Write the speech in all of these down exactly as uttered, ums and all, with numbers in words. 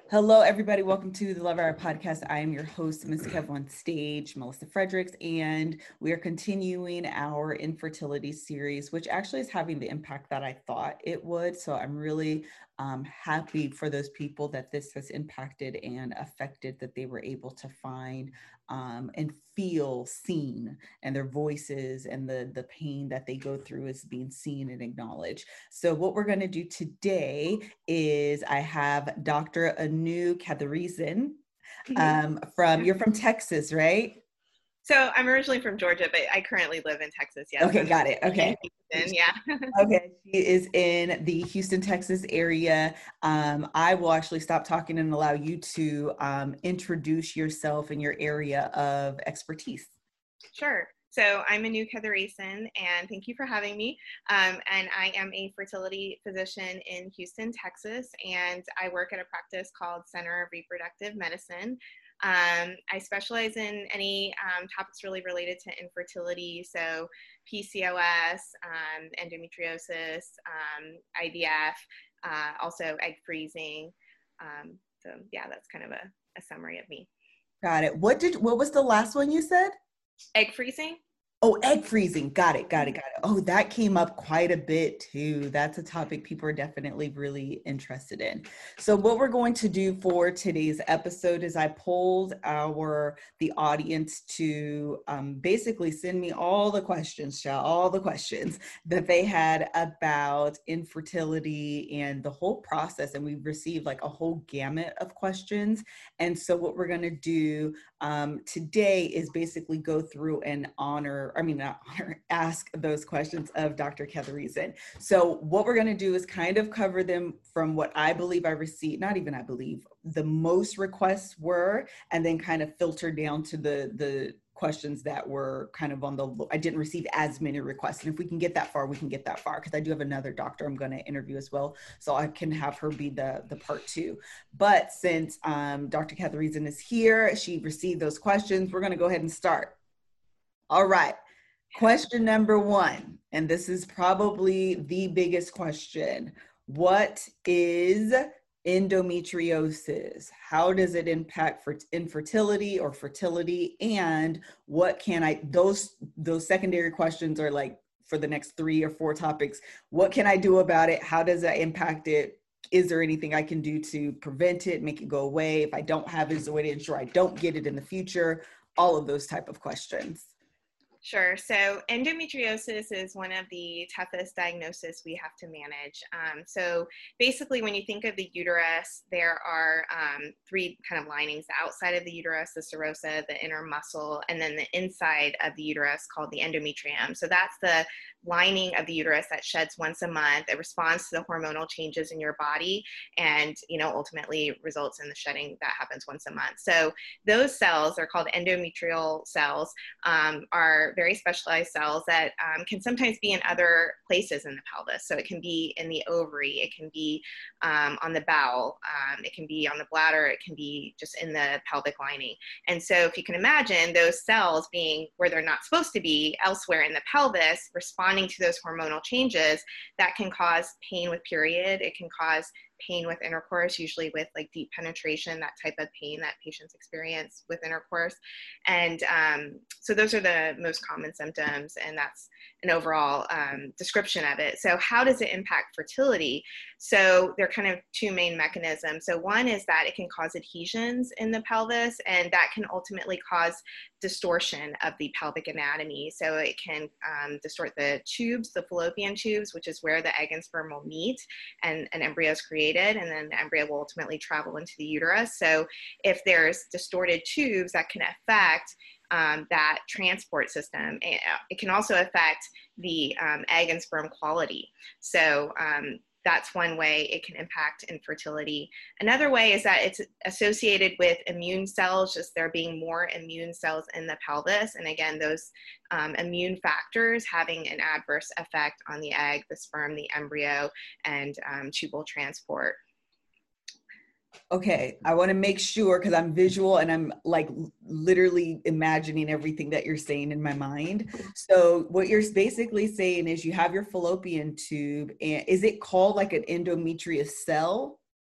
Hello, everybody. Welcome to the Love Hour podcast. I am your host, Miss Kev on stage, Melissa Fredericks, and we are continuing our infertility series, which actually is having the impact that I thought it would. So I'm really um, happy for those people that this has impacted and affected, that they were able to find um, and feel seen, and their voices and the, the pain that they go through is being seen and acknowledged. So what we're going to do today is I have Doctor Anu Kathiresan um, from, you're from Texas, right? So I'm originally from Georgia, but I currently live in Texas. Yes. Okay, got it. Okay. Houston, yeah. Okay, she is in the Houston, Texas area. Um, I will actually stop talking and allow you to um, introduce yourself and your area of expertise. Sure. So I'm Anu Kathiresan, and thank you for having me. Um, and I am a fertility physician in Houston, Texas, and I work at a practice called Center of Reproductive Medicine. Um, I specialize in any um, topics really related to infertility, so P C O S, um, endometriosis, um, I V F, uh, also egg freezing. Um, so yeah, that's kind of a, a summary of me. Got it. What did, what was the last one you said? Egg freezing. Oh, egg freezing. Got it. Got it. Got it. Oh, that came up quite a bit too. That's a topic people are definitely really interested in. So what we're going to do for today's episode is I polled our, the audience to um, basically send me all the questions, Shal, all the questions that they had about infertility and the whole process. And we've received like a whole gamut of questions. And so what we're going to do um, today is basically go through and honor I mean, not honor, ask those questions of Doctor Kathiresan. So what we're going to do is kind of cover them from what I believe I received, not even I believe, the most requests were, and then kind of filter down to the, the questions that were kind of on the, I didn't receive as many requests. And if we can get that far, we can get that far, because I do have another doctor I'm going to interview as well. So I can have her be the, the part two. But since um, Doctor Kathiresan is here, she received those questions, we're going to go ahead and start. All right. Question number one, and this is probably the biggest question. What is endometriosis? How does it impact for infertility or fertility? And what can I, those, those secondary questions are like for the next three or four topics. What can I do about it? How does that impact it? Is there anything I can do to prevent it, make it go away? If I don't have it, is there a way to ensure I don't get it in the future? All of those type of questions. Sure. So endometriosis is one of the toughest diagnoses we have to manage. Um, so basically, when you think of the uterus, there are um, three kind of linings: the outside of the uterus, the serosa, the inner muscle, and then the inside of the uterus called the endometrium. So that's the lining of the uterus that sheds once a month. It responds to the hormonal changes in your body, and you know ultimately results in the shedding that happens once a month. So those cells are called endometrial cells, um, are very specialized cells that um, can sometimes be in other places in the pelvis. So it can be in the ovary, it can be um, on the bowel, um, it can be on the bladder, it can be just in the pelvic lining. And so if you can imagine those cells being where they're not supposed to be, elsewhere in the pelvis, responding to those hormonal changes, that can cause pain with period, it can cause pain with intercourse, usually with like deep penetration, that type of pain that patients experience with intercourse. And um, so those are the most common symptoms, and that's an overall um, description of it. So how does it impact fertility? So there are kind of two main mechanisms. So one is that it can cause adhesions in the pelvis, and that can ultimately cause distortion of the pelvic anatomy. So it can um, distort the tubes, the fallopian tubes, which is where the egg and sperm will meet and an embryo is created, and then the embryo will ultimately travel into the uterus. So if there's distorted tubes, that can affect um, that transport system. It can also affect the um, egg and sperm quality. So um, that's one way it can impact infertility. Another way is that it's associated with immune cells, just there being more immune cells in the pelvis. And again, those um, immune factors having an adverse effect on the egg, the sperm, the embryo, and um, tubal transport. Okay, I want to make sure, because I'm visual and I'm like literally imagining everything that you're saying in my mind. So what you're basically saying is you have your fallopian tube, and is it called like an endometrious cell?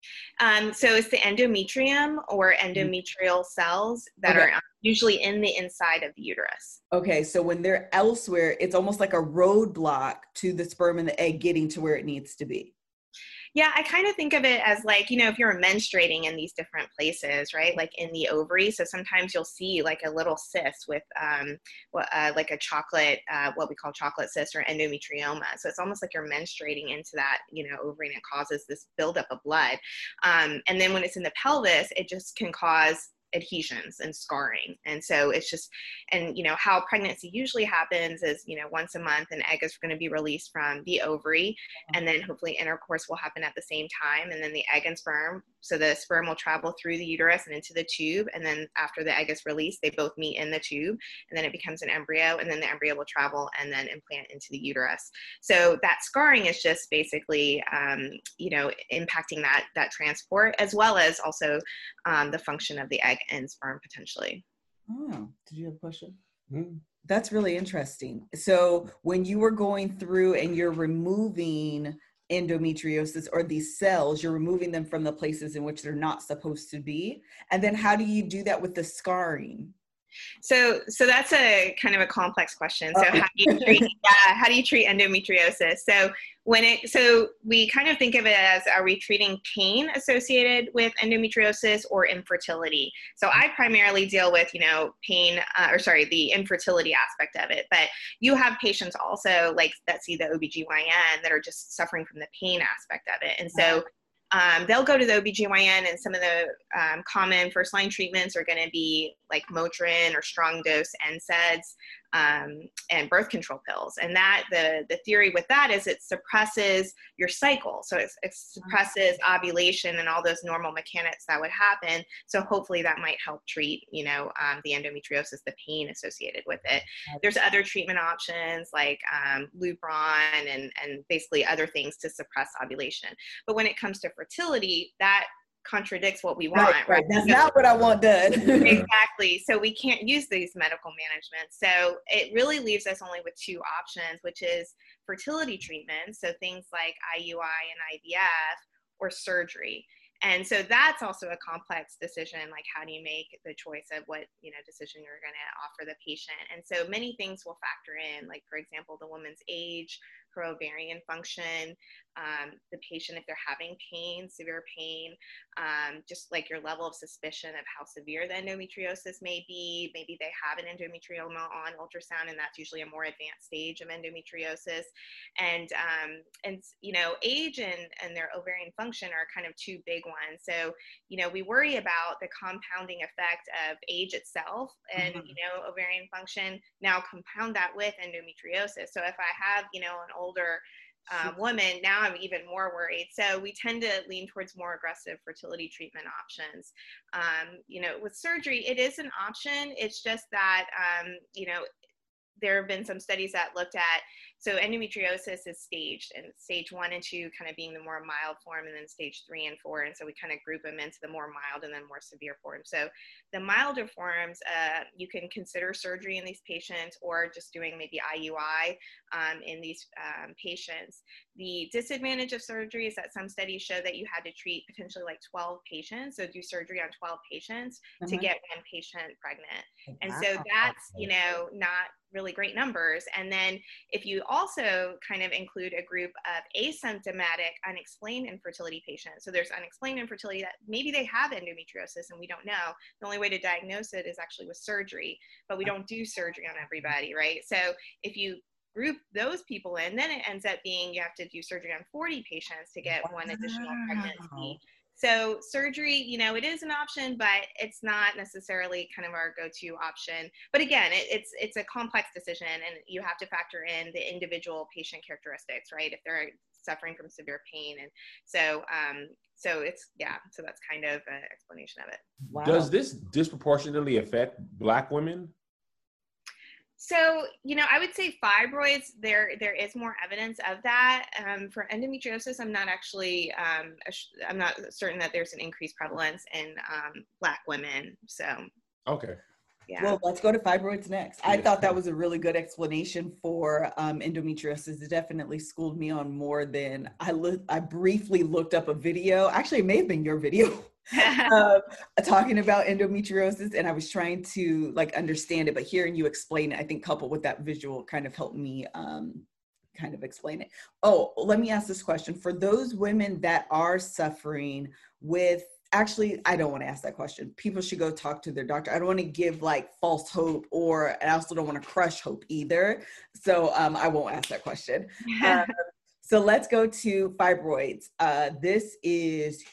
Um, so it's the endometrium or endometrial cells that Okay. are usually in the inside of the uterus. Okay, so when they're elsewhere, it's almost like a roadblock to the sperm and the egg getting to where it needs to be. Yeah, I kind of think of it as like, you know, if you're menstruating in these different places, right? Like in the ovary. So sometimes you'll see like a little cyst with um, what, uh, like a chocolate, uh, what we call chocolate cyst or endometrioma. So it's almost like you're menstruating into that, you know, ovary, and it causes this buildup of blood. Um, and then when it's in the pelvis, it just can cause adhesions and scarring. And so it's just, and you know, how pregnancy usually happens is, you know, once a month an egg is going to be released from the ovary, and then hopefully intercourse will happen at the same time. And then the egg and sperm, so the sperm will travel through the uterus and into the tube. And then after the egg is released, they both meet in the tube, and then it becomes an embryo, and then the embryo will travel and then implant into the uterus. So that scarring is just basically, um, you know, impacting that, that transport, as well as also um, the function of the egg and sperm potentially. Oh, did you have a question? Mm. That's really interesting. So when you were going through and you're removing endometriosis or these cells, you're removing them from the places in which they're not supposed to be. And then how do you do that with the scarring? So, so that's a kind of a complex question. So, how do you treat? Yeah, how do you treat endometriosis? So, when it, so we kind of think of it as, are we treating pain associated with endometriosis or infertility? So, I primarily deal with, you know, pain, uh, or sorry, the infertility aspect of it. But you have patients also like that see the O B G Y N that are just suffering from the pain aspect of it, and so. Um, they'll go to the O B G Y N, and some of the um, common first line treatments are going to be like Motrin or strong dose N SAIDs um, and birth control pills. And that the, the theory with that is it suppresses your cycle. So it, it suppresses ovulation and all those normal mechanics that would happen. So hopefully that might help treat, you know, um, the endometriosis, the pain associated with it. There's other treatment options like um, Lupron and, and basically other things to suppress ovulation. But when it comes to fertility, that contradicts what we want, right? right? right. That's so, not what I want done. Exactly. So we can't use these medical management. So it really leaves us only with two options, which is fertility treatment. So things like I U I and I V F, or surgery. And so that's also a complex decision, like how do you make the choice of what, you know, decision you're going to offer the patient. And so many things will factor in, like, for example, the woman's age, her ovarian function, um, the patient, if they're having pain, severe pain, um, just like your level of suspicion of how severe the endometriosis may be. Maybe they have an endometrioma on ultrasound, and that's usually a more advanced stage of endometriosis. And, um, and you know, age and, and their ovarian function are kind of two big ones. So, you know, we worry about the compounding effect of age itself and, mm-hmm. you know, ovarian function. Now compound that with endometriosis. So if I have, you know, an older Um, woman, now I'm even more worried. So we tend to lean towards more aggressive fertility treatment options. Um, you know, with surgery, it is an option. It's just that, um, you know, there have been some studies that looked at, so endometriosis is staged, and stage one and two kind of being the more mild form, and then stage three and four. And so we kind of group them into the more mild and then more severe forms. So the milder forms, uh, you can consider surgery in these patients, or just doing maybe I U I um, in these um, patients. The disadvantage of surgery is that some studies show that you had to treat potentially like twelve patients. So do surgery on twelve patients mm-hmm. to get one patient pregnant. Wow. And so that's, you know, not really great numbers. And then if you also kind of include a group of asymptomatic unexplained infertility patients, so there's unexplained infertility that maybe they have endometriosis and we don't know. The only way to diagnose it is actually with surgery, but we don't do surgery on everybody, right? So if you group those people in, then it ends up being you have to do surgery on forty patients to get wow. one additional pregnancy. So surgery, you know, it is an option, but it's not necessarily kind of our go-to option. But again, it, it's it's a complex decision, and you have to factor in the individual patient characteristics, right? If they're suffering from severe pain, and so um, so it's yeah. So that's kind of an explanation of it. Wow. Does this disproportionately affect Black women? So, you know, I would say fibroids, there there is more evidence of that. Um, for endometriosis, I'm not actually, um, I'm not certain that there's an increased prevalence in um, Black women, so. Okay. Yeah. Well, let's go to fibroids next. I thought that was a really good explanation for um, endometriosis. It definitely schooled me on more than I looked. I briefly looked up a video. Actually, it may have been your video uh, talking about endometriosis, and I was trying to like understand it. But hearing you explain it, I think coupled with that visual kind of helped me um, kind of explain it. Oh, let me ask this question. For those women that are suffering with Actually, I don't want to ask that question. People should go talk to their doctor. I don't want to give like false hope, or I also don't want to crush hope either. So um, I won't ask that question. Uh, so let's go to fibroids. Uh, this is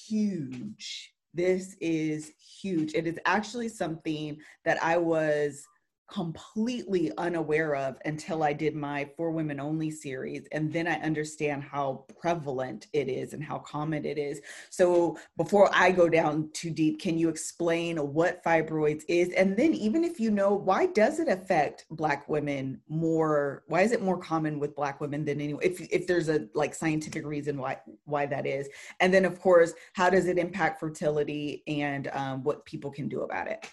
huge. This is huge. It is actually something that I was completely unaware of until I did my For Women Only series. And then I understand how prevalent it is and how common it is. So before I go down too deep, can you explain what fibroids is? And then even if you know, why does it affect Black women more? Why is it more common with Black women than anyone? If, if there's a like scientific reason why, why that is. And then of course, how does it impact fertility and um, what people can do about it?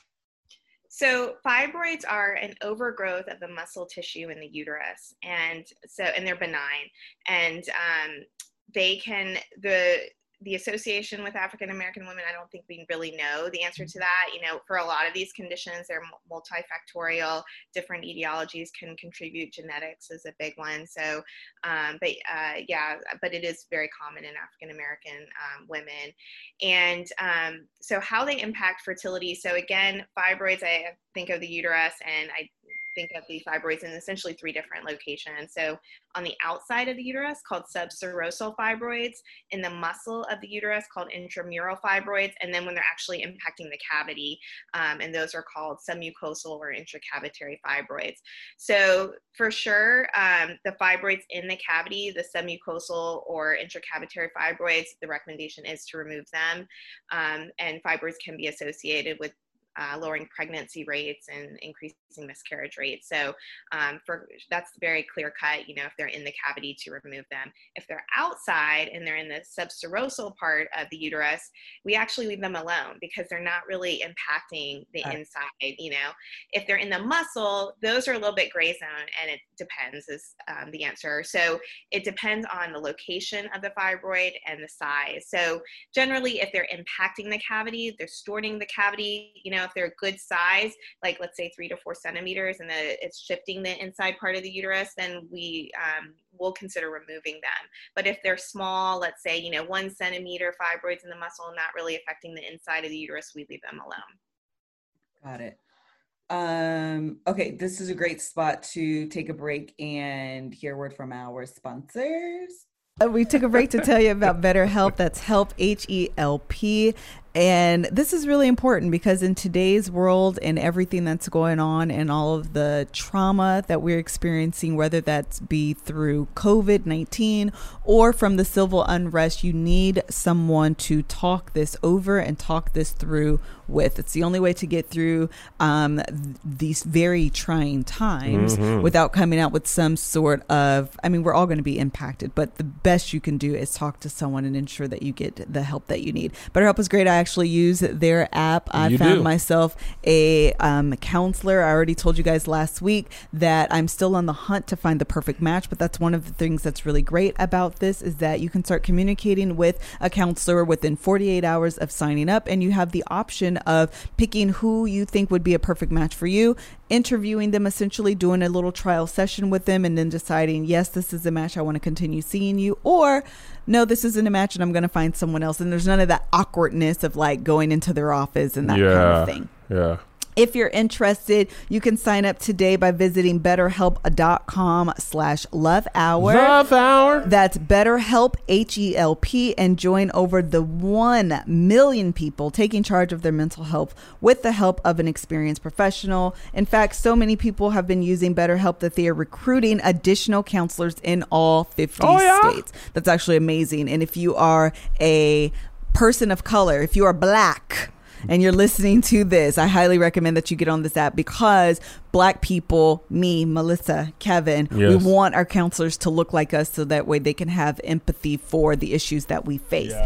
So fibroids are an overgrowth of the muscle tissue in the uterus, and so and they're benign, and um, they can the the association with African American women. I don't think we really know the answer to that. You know, for a lot of these conditions, they're multifactorial. Different etiologies can contribute. Genetics is a big one. So, um, but uh, yeah, but it is very common in African American um, women. And um, so, how they impact fertility. So again, fibroids. I think of the uterus, and I think of the fibroids in essentially three different locations. So on the outside of the uterus, called subserosal fibroids, in the muscle of the uterus, called intramural fibroids, and then when they're actually impacting the cavity, um, and those are called submucosal or intracavitary fibroids. So for sure, um, the fibroids in the cavity, the submucosal or intracavitary fibroids, the recommendation is to remove them, um, and fibroids can be associated with Uh, lowering pregnancy rates and increasing miscarriage rates. So um, for that's very clear cut, you know, if they're in the cavity, to remove them. If they're outside and they're in the subserosal part of the uterus, we actually leave them alone because they're not really impacting the right. inside, you know. If they're in the muscle, those are a little bit gray zone, and it depends is um, the answer. So it depends on the location of the fibroid and the size. So generally, if they're impacting the cavity, they're distorting the cavity, you know, if they're a good size, like let's say three to four centimeters, and the, it's shifting the inside part of the uterus, then we um, will consider removing them. But if they're small, let's say, you know, one centimeter fibroids in the muscle, not really affecting the inside of the uterus, we leave them alone. Got it. Um, okay, this is a great spot to take a break and hear a word from our sponsors. We took a break to tell you about BetterHelp. That's Help, H E L P. And this is really important because in today's world and everything that's going on and all of the trauma that we're experiencing, whether that's be through COVID nineteen or from the civil unrest, you need someone to talk this over and talk this through with. It's the only way to get through um, these very trying times mm-hmm. without coming out with some sort of, I mean, we're all going to be impacted, but the best you can do is talk to someone and ensure that you get the help that you need. BetterHelp is great. I actually use their app. I you found do. myself a um, counselor. I already told you guys last week that I'm still on the hunt to find the perfect match, but that's one of the things that's really great about this is that you can start communicating with a counselor within forty-eight hours of signing up, and you have the option of picking who you think would be a perfect match for you, interviewing them, essentially doing a little trial session with them, and then deciding, yes, this is a match, I want to continue seeing you, or no, this isn't a match and I'm going to find someone else. And there's none of that awkwardness of like going into their office and that yeah, kind of thing. Yeah. If you're interested, you can sign up today by visiting betterhelp.com slash love hour. Love hour. That's BetterHelp, H E L P, and join over the one million people taking charge of their mental health with the help of an experienced professional. In fact, so many people have been using BetterHelp that they are recruiting additional counselors in all fifty oh, yeah? states. That's actually amazing. And if you are a person of color, if you are Black, and you're listening to this, I highly recommend that you get on this app because Black people, me, Melissa, Kevin, yes. we want our counselors to look like us so that way they can have empathy for the issues that we face. Yeah.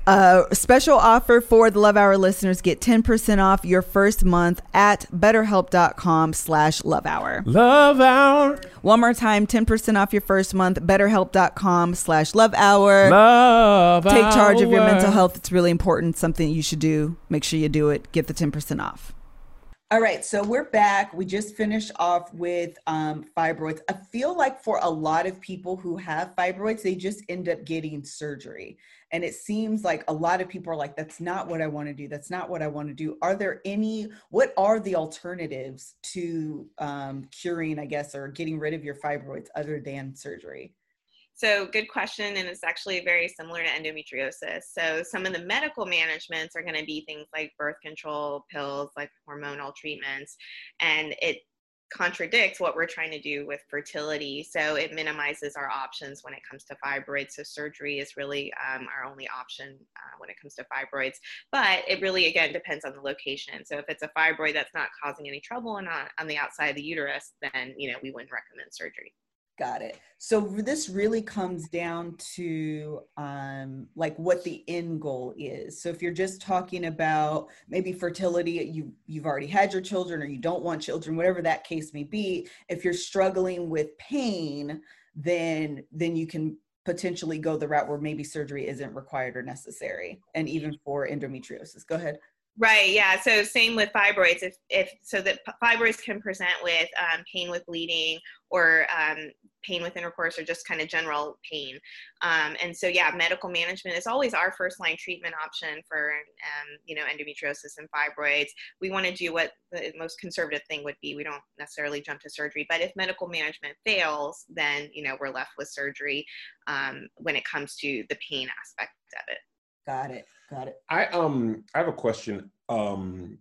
Uh, special offer for the Love Hour listeners. Get ten percent off your first month at betterhelp.com slash love hour. Love Hour. One more time, ten percent off your first month, betterhelp.com slash love hour. Love Take charge of your Hour. mental health. It's really important. Something you should do. Make sure you do it. Get the ten percent off. All right, so we're back. We just finished off with um, fibroids. I feel like for a lot of people who have fibroids, they just end up getting surgery. And it seems like a lot of people are like, that's not what I want to do. That's not what I want to do. Are there any, what are the alternatives to um, curing, I guess, or getting rid of your fibroids other than surgery? So good question, and it's actually very similar to endometriosis. So some of the medical managements are going to be things like birth control pills, like hormonal treatments, and it contradicts what we're trying to do with fertility. So it minimizes our options when it comes to fibroids. So surgery is really um, our only option uh, when it comes to fibroids. But it really, again, depends on the location. So if it's a fibroid that's not causing any trouble and on, on the outside of the uterus, then, you know, we wouldn't recommend surgery. Got it. So this really comes down to um, like what the end goal is. So if you're just talking about maybe fertility, you, you've already had your children or you don't want children, whatever that case may be, if you're struggling with pain, then, then you can potentially go the route where maybe surgery isn't required or necessary. And even for endometriosis. Go ahead. Right. Yeah. So same with fibroids. If, if so that fibroids can present with um, pain with bleeding or um, pain with intercourse or just kind of general pain. Um, and so, yeah, medical management is always our first line treatment option for, um, you know, endometriosis and fibroids. We want to do what the most conservative thing would be. We don't necessarily jump to surgery, but if medical management fails, then, you know, we're left with surgery um, when it comes to the pain aspect of it. Got it. Got it. I um I have a question. Um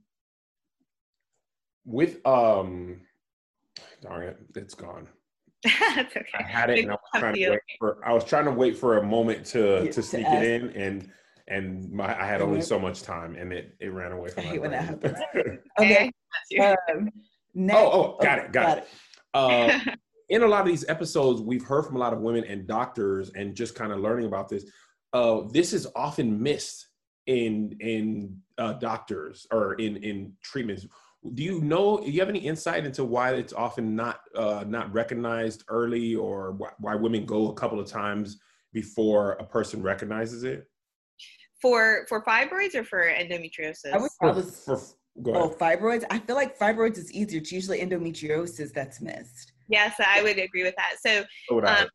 with um darn it, it's gone. That's okay. I had it and I was trying to wait for I was trying to wait for a moment to Yeah, to sneak to it in and and my I had only so much time and it it ran away from I my hate when that brain. happens. Okay. Um, next, oh, oh, got it, got, got it. Uh, in a lot of these episodes, we've heard from a lot of women and doctors and just kind of learning about this. Uh, this is often missed in in uh, doctors or in in treatments. Do you know? Do you have any insight into why it's often not uh, not recognized early, or why, why women go a couple of times before a person recognizes it? For for fibroids or for endometriosis? I would For, probably, for, go ahead. oh, fibroids. I feel like fibroids is easier. It's usually endometriosis that's missed. Yes, I would agree with that. So, So would I um,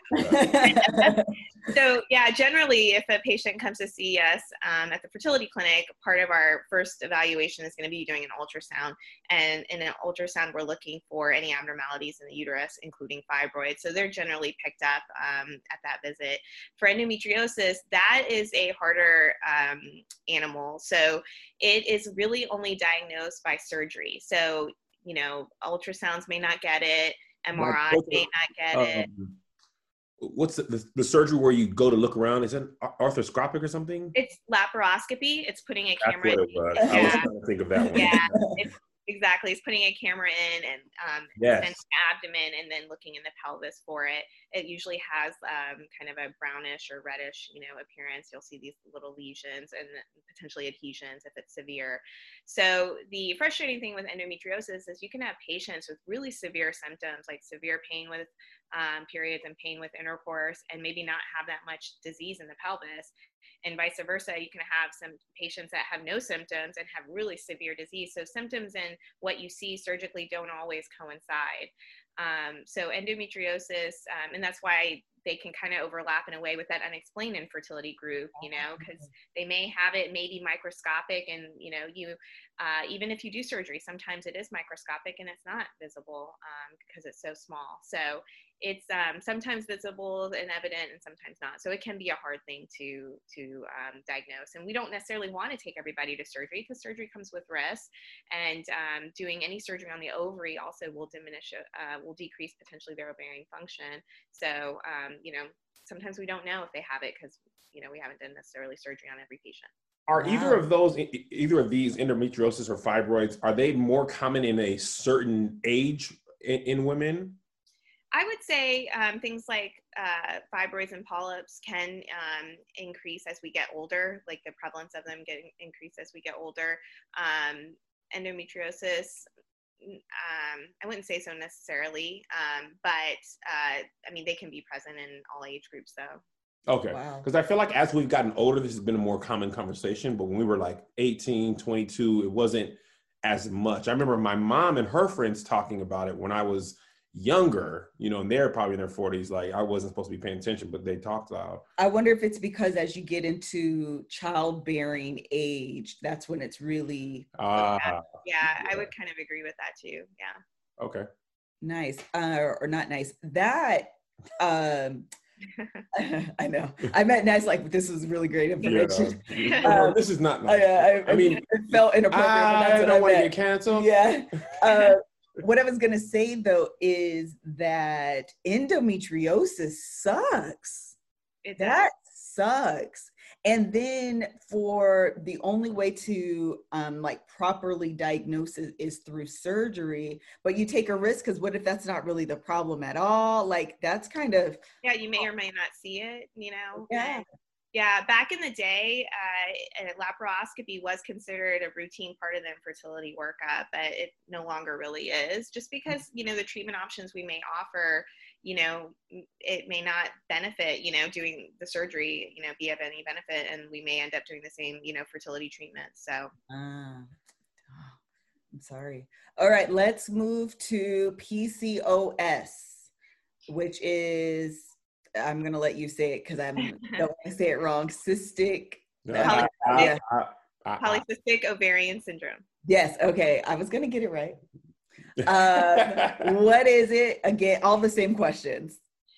I- so yeah, generally, if a patient comes to see us um, at the fertility clinic, part of our first evaluation is going to be doing an ultrasound. And in an ultrasound, we're looking for any abnormalities in the uterus, including fibroids. So they're generally picked up um, at that visit. For endometriosis, that is a harder um, animal. So it is really only diagnosed by surgery. So, you know, ultrasounds may not get it, M R I may not get it. Um, what's the, the, the surgery where you go to look around? Is it arthroscopic or something? It's laparoscopy. It's putting a That's camera what in. it was. I was Yeah. trying to think of that one. Yeah, it's, exactly. It's putting a camera in and um, Yes. sending the abdomen and then looking in the pelvis for it. It usually has um, kind of a brownish or reddish, you know, appearance. You'll see these little lesions and potentially adhesions if it's severe. So the frustrating thing with endometriosis is you can have patients with really severe symptoms, like severe pain with um, periods and pain with intercourse, and maybe not have that much disease in the pelvis. And vice versa, you can have some patients that have no symptoms and have really severe disease. So symptoms and what you see surgically don't always coincide. Um, so endometriosis, um, and that's why they can kind of overlap in a way with that unexplained infertility group, you know, because they may have it maybe microscopic and, you know, you, uh, even if you do surgery, sometimes it is microscopic and it's not visible um, because it's so small. So it's um, sometimes visible and evident and sometimes not. So it can be a hard thing to, to um, diagnose. And we don't necessarily want to take everybody to surgery because surgery comes with risk, and um, doing any surgery on the ovary also will diminish, uh, will decrease potentially their ovarian function. So, um, you know, sometimes we don't know if they have it because, you know, we haven't done necessarily surgery on every patient. Are Wow. either of those, e- either of these endometriosis or fibroids, are they more common in a certain age in, in women? I would say um, things like uh, fibroids and polyps can um, increase as we get older, like the prevalence of them getting increase as we get older. Um, endometriosis, um, I wouldn't say so necessarily, um, but uh, I mean, they can be present in all age groups though. Okay. Because wow. I feel like as we've gotten older, this has been a more common conversation, but when we were like eighteen, twenty-two, it wasn't as much. I remember my mom and her friends talking about it when I was younger, you know, and they're probably in their forties, like I wasn't supposed to be paying attention, but they talked loud. I wonder if it's because as you get into childbearing age, that's when it's really uh, yeah, yeah, I would kind of agree with that too. Yeah. Okay. Nice. Uh, or not nice. That um I know. I meant nice, like this was really great information. Yeah. Um, this is not nice. I, I, I mean, it felt inappropriate. I but that's don't want to get canceled. Yeah. Uh, what I was going to say though is that endometriosis sucks. It that sucks. And then for the only way to um, like properly diagnose it is through surgery, but you take a risk because what if that's not really the problem at all? Like that's kind of. Yeah, you may or may not see it, you know? Yeah. Yeah, back in the day, uh, laparoscopy was considered a routine part of the infertility workup, but it no longer really is, just because, you know, the treatment options we may offer, you know, it may not benefit, you know, doing the surgery, you know, be of any benefit, and we may end up doing the same, you know, fertility treatment. So. Ah, I'm sorry. All right, let's move to P C O S, which is, I'm going to let you say it because I don't want to say it wrong. Cystic. Polycystic, uh, uh, uh, uh, polycystic ovarian syndrome. Yes. Okay. I was going to get it right. Um, what is it? Again, all the same questions.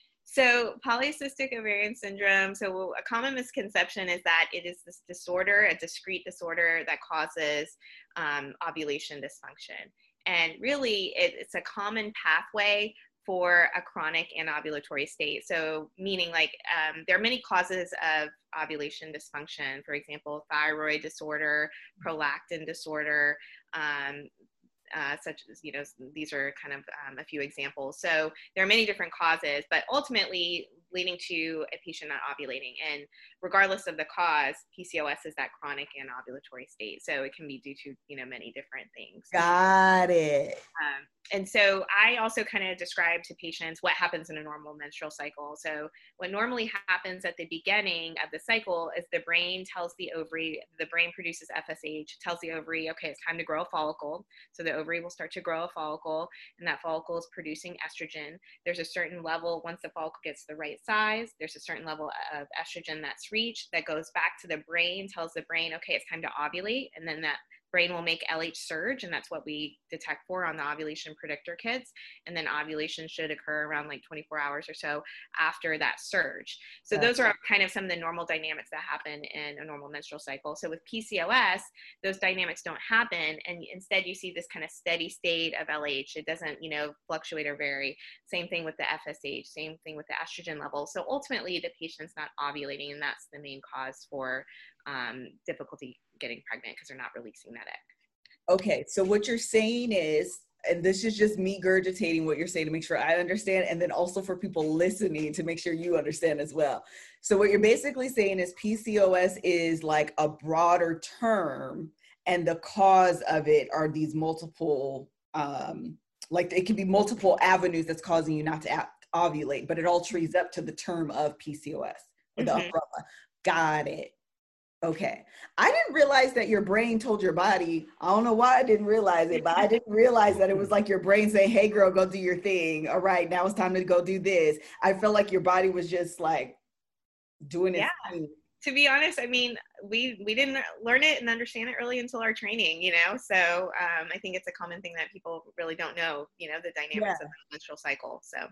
So polycystic ovarian syndrome, so a common misconception is that it is this disorder, a discrete disorder that causes um, ovulation dysfunction. And really, it, it's a common pathway for a chronic anovulatory state. So meaning like um, there are many causes of ovulation dysfunction, for example, thyroid disorder, prolactin disorder, um, uh, such as, you know, these are kind of um, a few examples. So there are many different causes, but ultimately leading to a patient not ovulating. And regardless of the cause, P C O S is that chronic anovulatory state. So it can be due to, you know, many different things. Got it. Um, and so I also kind of describe to patients what happens in a normal menstrual cycle. So what normally happens at the beginning of the cycle is the brain tells the ovary, the brain produces F S H, tells the ovary, okay, it's time to grow a follicle. So the ovary will start to grow a follicle, and that follicle is producing estrogen. There's a certain level, once the follicle gets the right size, there's a certain level of estrogen that's reached that goes back to the brain, tells the brain, okay, it's time to ovulate. And then that brain will make L H surge, and that's what we detect for on the ovulation predictor kits. And then ovulation should occur around like twenty-four hours or so after that surge. So those are kind of some of the normal dynamics that happen in a normal menstrual cycle. So with P C O S, those dynamics don't happen, and instead you see this kind of steady state of L H. It doesn't, you know, fluctuate or vary. Same thing with the F S H, same thing with the estrogen level. So ultimately the patient's not ovulating, and that's the main cause for um, difficulty getting pregnant, because they're not releasing that egg. Okay, so what you're saying is, and this is just me gurgitating what you're saying to make sure I understand, and then also for people listening to make sure you understand as well. So what you're basically saying is P C O S is like a broader term, and the cause of it are these multiple, um, like it can be multiple avenues that's causing you not to ovulate, but it all trees up to the term of P C O S, or the Mm-hmm. umbrella. Got it. Okay. I didn't realize that your brain told your body. I don't know why I didn't realize it, but I didn't realize that it was like your brain saying, hey girl, go do your thing. All right, now it's time to go do this. I felt like your body was just like doing its Yeah. thing. To be honest, I mean, we we didn't learn it and understand it really until our training, you know? So um, I think it's a common thing that people really don't know, you know, the dynamics Yeah. of the menstrual cycle. So.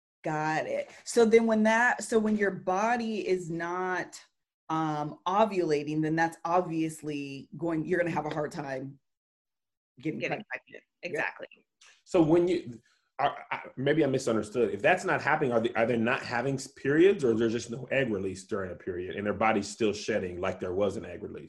Got it. So then when that, so when your body is not um, ovulating, then that's obviously going, you're going to have a hard time getting, Getting pregnant. pregnant. Exactly. So when you, are, maybe I misunderstood. If that's not happening, are they, are they not having periods, or is there just no egg release during a period and their body's still shedding like there was an egg release?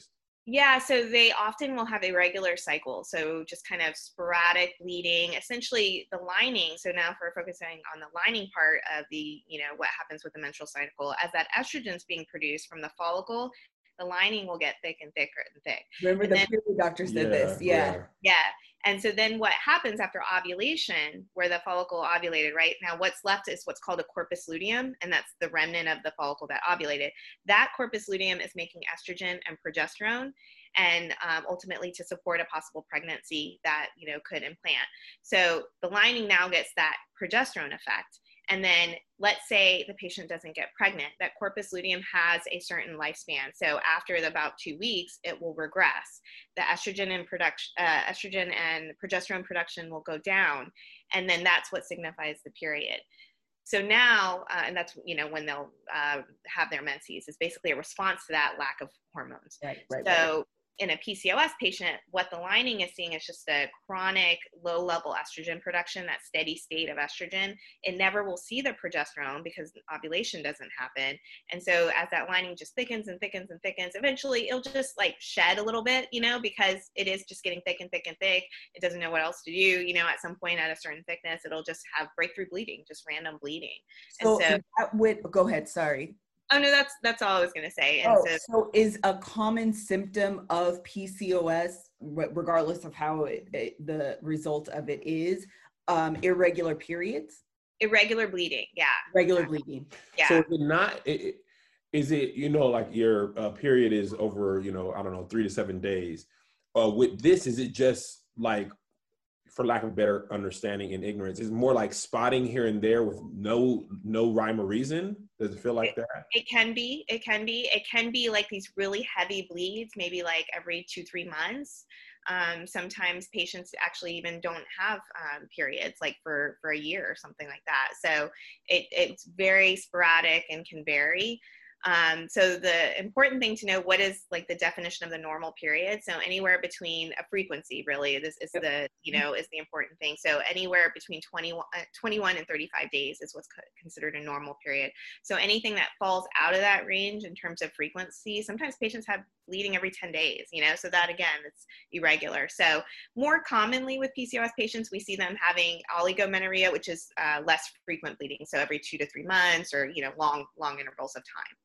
Yeah, so they often will have a regular cycle. So just kind of sporadic bleeding, essentially the lining. So now if we're focusing on the lining part of the, you know, what happens with the menstrual cycle, as that estrogen is being produced from the follicle, the lining will get thick and thicker and thick. Remember And the then, period doctor said Yeah, this. Yeah. yeah. yeah. And so then what happens after ovulation, where the follicle ovulated, right? Now what's left is what's called a corpus luteum, and that's the remnant of the follicle that ovulated. That corpus luteum is making estrogen and progesterone, and um, ultimately to support a possible pregnancy that, you know, could implant. So the lining now gets that progesterone effect. And then let's say the patient doesn't get pregnant, that corpus luteum has a certain lifespan. So after the, about two weeks, it will regress. The estrogen and production, uh, estrogen and progesterone production will go down. And then that's what signifies the period. So now, uh, and that's, you know, when they'll uh, have their menses, is basically a response to that lack of hormones. Right, right, so right. in a P C O S patient, what the lining is seeing is just a chronic low level estrogen production, that steady state of estrogen. It never will see the progesterone because ovulation doesn't happen. And so as that lining just thickens and thickens and thickens, eventually it'll just like shed a little bit, you know, because it is just getting thick and thick and thick. It doesn't know what else to do. You know, at some point at a certain thickness, it'll just have breakthrough bleeding, just random bleeding. So, and so that would, go ahead, sorry. Oh no, that's that's all I was going to say. And oh, so, so is a common symptom of P C O S, regardless of how it, it, the result of it is, um, irregular periods? Irregular bleeding, yeah. Regular bleeding. Yeah. So is it not, it, is it, you know, like your uh, period is over, you know, I don't know, three to seven days. Uh, with this, is it just like, for lack of a better understanding and ignorance, is more like spotting here and there with no no rhyme or reason? Does it feel like it, that? It can be. It can be. It can be like these really heavy bleeds, maybe like every two, three months. Um, sometimes patients actually even don't have um, periods, like for, for a year or something like that. So it, it's very sporadic and can vary. Um, so the important thing to know, what is like the definition of the normal period? So anywhere between a frequency, really, this is the, you know, is the important thing. So anywhere between twenty-one, uh, twenty-one and thirty-five days is what's considered a normal period. So anything that falls out of that range in terms of frequency, sometimes patients have bleeding every ten days, you know, so that again, it's irregular. So more commonly with P C O S patients, we see them having oligomenorrhea, which is uh, less frequent bleeding. So every two to three months or, you know, long, long intervals of time.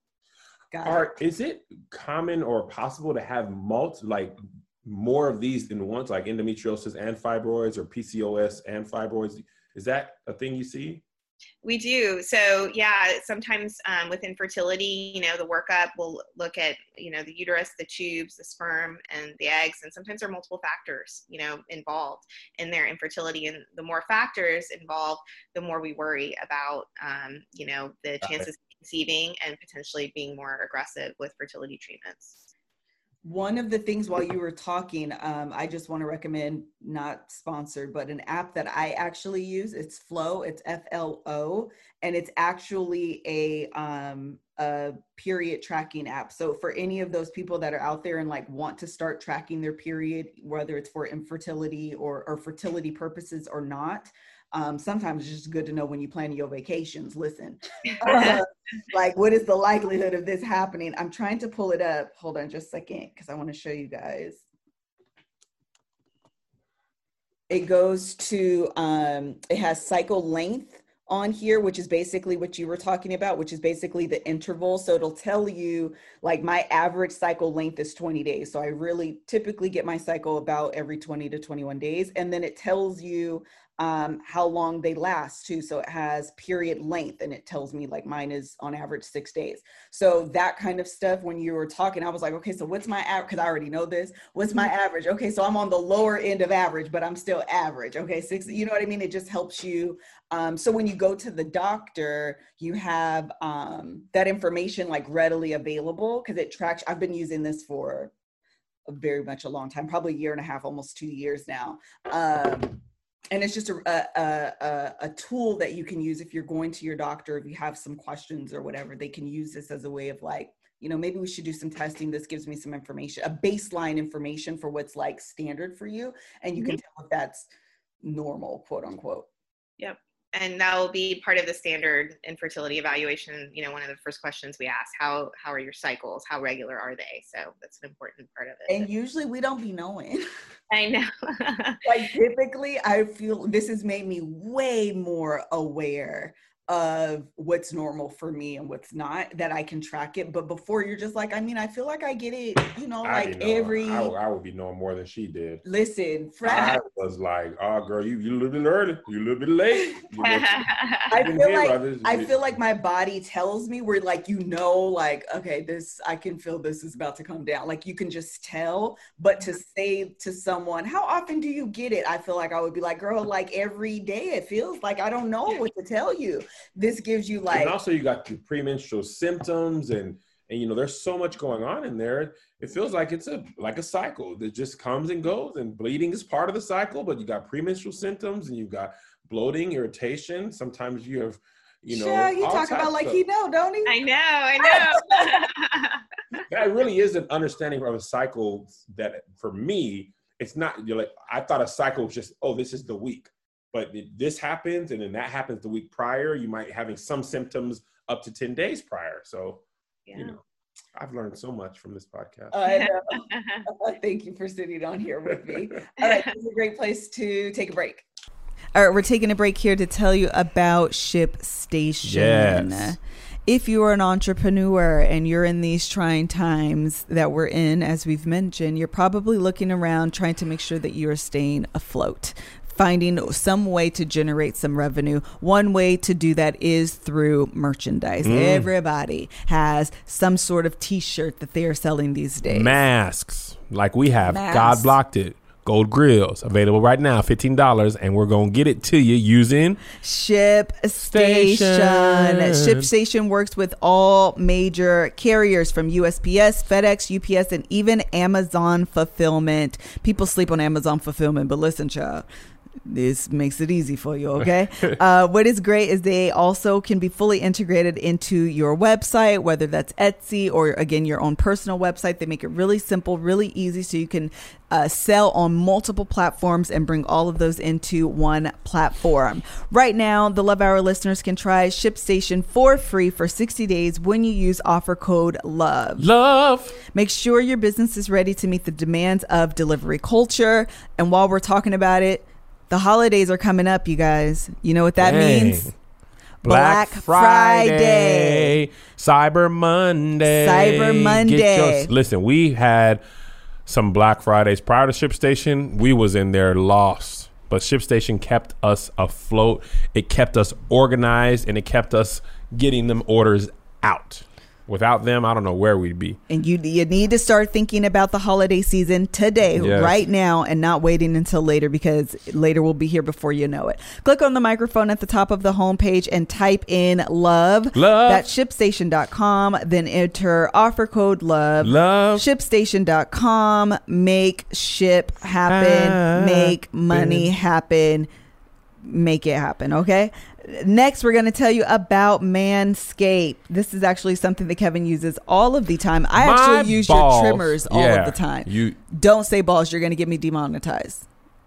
Are, is it common or possible to have multi, like more of these than once, like endometriosis and fibroids, or P C O S and fibroids? Is that a thing you see? We do. So yeah, sometimes um, with infertility, you know, the workup will look at, you know, the uterus, the tubes, the sperm, and the eggs. And sometimes there are multiple factors, you know, involved in their infertility. And the more factors involved, the more we worry about, um, you know, the chances of conceiving and potentially being more aggressive with fertility treatments. One of the things while you were talking, um, I just want to recommend, not sponsored, but an app that I actually use. It's Flow. It's F L O, and it's actually a um, a period tracking app. So for any of those people that are out there and like want to start tracking their period, whether it's for infertility or, or fertility purposes or not, um, sometimes it's just good to know when you plan your vacations. Listen. Uh, like, what is the likelihood of this happening? I'm trying to pull it up. Hold on just a second, because I want to show you guys. It goes to, um, it has cycle length on here, which is basically what you were talking about, which is basically the interval. So it'll tell you, like, my average cycle length is twenty days. So I really typically get my cycle about every twenty to twenty-one days. And then it tells you um, how long they last too. So it has period length, and it tells me like mine is on average six days. So that kind of stuff, when you were talking, I was like, okay, so what's my average? Because I already know this. What's my average? Okay, so I'm on the lower end of average, but I'm still average. Okay, six, you know what I mean? It just helps you. Um, so when you go to the doctor, you have um, that information like readily available, because it tracks. I've been using this for very much a long time, probably a year and a half, almost two years now. Um, And it's just a, a, a, a tool that you can use if you're going to your doctor, if you have some questions or whatever. They can use this as a way of like, you know, maybe we should do some testing. This gives me some information, a baseline information for what's like standard for you. And you mm-hmm. can tell if that's normal, quote unquote. Yep. and that will be part of the standard infertility evaluation. You know, one of the first questions we ask, how how are your cycles? How regular are they? So that's an important part of it. And usually we don't be knowing. I know. Like typically I feel this has made me way more aware of what's normal for me and what's not, that I can track it. But before, you're just like, I mean, I feel like I get it, you know, I like know. every. I, I would be knowing more than she did. Listen, I was like, oh, girl, you you a little bit early, you a little bit late. You know, I feel like I feel like my body tells me, where like, you know, like, okay, this, I can feel this is about to come down. Like you can just tell. But to say to someone, how often do you get it? I feel like I would be like, girl, like every day. It feels like I don't know what to tell you. This gives you like, and also you got your premenstrual symptoms, and and you know there's so much going on in there. It feels like it's a like a cycle that just comes and goes, and bleeding is part of the cycle. But you got premenstrual symptoms, and you've got bloating, irritation. Sometimes you have, you know, sure, you talk about like he know, don't he? I know, I know. That really is an understanding of a cycle that, for me, it's not. You're like, I thought a cycle was just, oh, this is the week. But this happens, and then that happens the week prior. You might having some symptoms up to ten days prior. So, yeah. you know, I've learned so much from this podcast. I know. Thank you for sitting on here with me. All right, this is a great place to take a break. All right, we're taking a break here to tell you about ShipStation. Yes. If you are an entrepreneur and you're in these trying times that we're in, as we've mentioned, you're probably looking around trying to make sure that you are staying afloat, finding some way to generate some revenue. One way to do that is through merchandise. Mm. Everybody has some sort of t-shirt that they are selling these days. Masks, like we have. Masks. God blocked it. Gold grills available right now, fifteen dollars, and we're going to get it to you using ShipStation. ShipStation works with all major carriers from U S P S, FedEx, U P S, and even Amazon Fulfillment. People sleep on Amazon Fulfillment, but listen, child, this makes it easy for you, okay? uh, what is great is they also can be fully integrated into your website, whether that's Etsy or, again, your own personal website. They make it really simple, really easy, so you can uh, sell on multiple platforms and bring all of those into one platform. Right now, the Love Hour listeners can try ShipStation for free for sixty days when you use offer code LOVE. Love. Make sure your business is ready to meet the demands of delivery culture. And while we're talking about it, the holidays are coming up, you guys. You know what that Dang. means? Black, Black Friday, Friday, Cyber Monday. Cyber Monday. Your, listen, we had some Black Fridays prior to ShipStation. We was in there lost, but ShipStation kept us afloat. It kept us organized, and it kept us getting them orders out. Without them, I don't know where we'd be. And you you need to start thinking about the holiday season today, yes. right now, and not waiting until later, because later will be here before you know it. Click on the microphone at the top of the homepage and type in love. Love. That's shipstation dot com. Then enter offer code love. Love. shipstation dot com. Make ship happen. Ah, make money happen. Make it happen, okay? Next, we're going to tell you about Manscaped. This is actually something that Kevin uses all of the time. I My actually use balls, your trimmers all yeah, of the time. You Don't say balls. You're going to get me demonetized.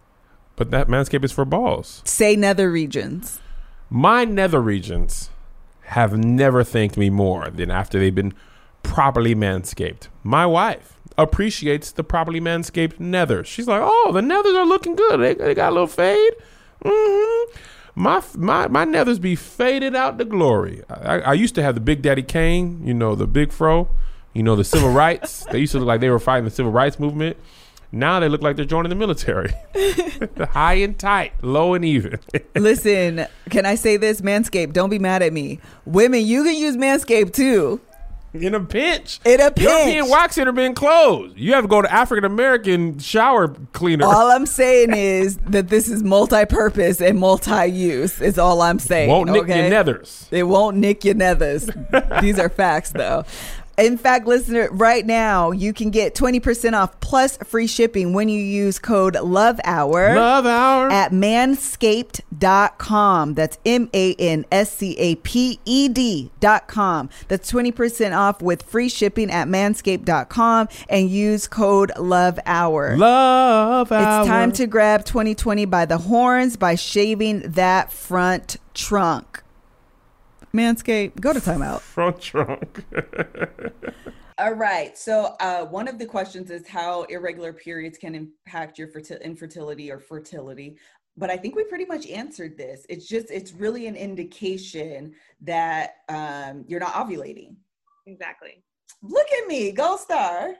But that Manscaped is for balls. Say nether regions. My nether regions have never thanked me more than after they've been properly manscaped. My wife appreciates the properly manscaped nether. She's like, oh, the nethers are looking good. They, they got a little fade. Mm-hmm. My my my nethers be faded out to glory. I, I used to have the Big Daddy Kane, you know, the big fro, you know, the civil rights. They used to look like they were fighting the civil rights movement. Now they look like they're joining the military. High and tight, low and even. Listen, can I say this? Manscaped, don't be mad at me. Women, you can use Manscaped too. In a pinch. In a pinch. European wax center been closed. You have to go to African American shower cleaner. All I'm saying is that this is multi-purpose and multi-use is all I'm saying. Won't nick okay? your nethers. It won't nick your nethers. These are facts, though. In fact, listener, right now you can get twenty percent off plus free shipping when you use code LOVEHOUR. Love Hour. At manscaped dot com. That's M A N S C A P E D dot com. That's twenty percent off with free shipping at manscaped dot com and use code LOVEHOUR. Love Hour. It's time to grab twenty twenty by the horns by shaving that front trunk. Manscaped, go to timeout. Front trunk. All right. So uh, one of the questions is how irregular periods can impact your ferti- infertility or fertility. But I think we pretty much answered this. It's just, it's really an indication that um, you're not ovulating. Exactly. Look at me, gold star.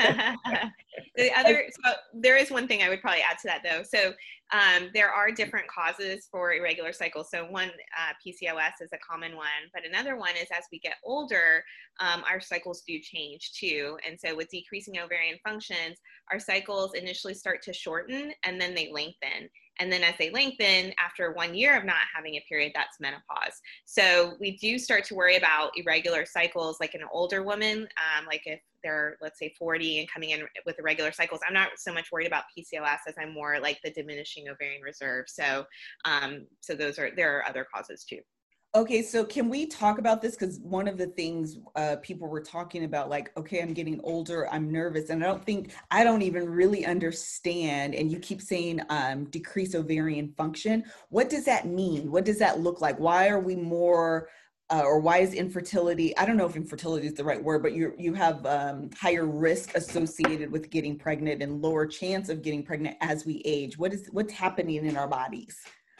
The other, so there is one thing I would probably add to that though. So um, there are different causes for irregular cycles. So one, uh, P C O S is a common one, but another one is as we get older, um, our cycles do change too. And so with decreasing ovarian functions, our cycles initially start to shorten and then they lengthen. And then as they lengthen, after one year of not having a period, that's menopause. So we do start to worry about irregular cycles like an older woman, um, like if they're, let's say, forty and coming in with irregular cycles. I'm not so much worried about P C O S as I'm more like the diminishing ovarian reserve. So, um, so those are, there are other causes too. Okay, so can we talk about this? Because one of the things uh, people were talking about, like, okay, I'm getting older, I'm nervous, and I don't think, I don't even really understand, and you keep saying um, decrease ovarian function. What does that mean? What does that look like? Why are we more, uh, or why is infertility, I don't know if infertility is the right word, but you you have um, higher risk associated with getting pregnant and lower chance of getting pregnant as we age. What is, what's happening in our bodies?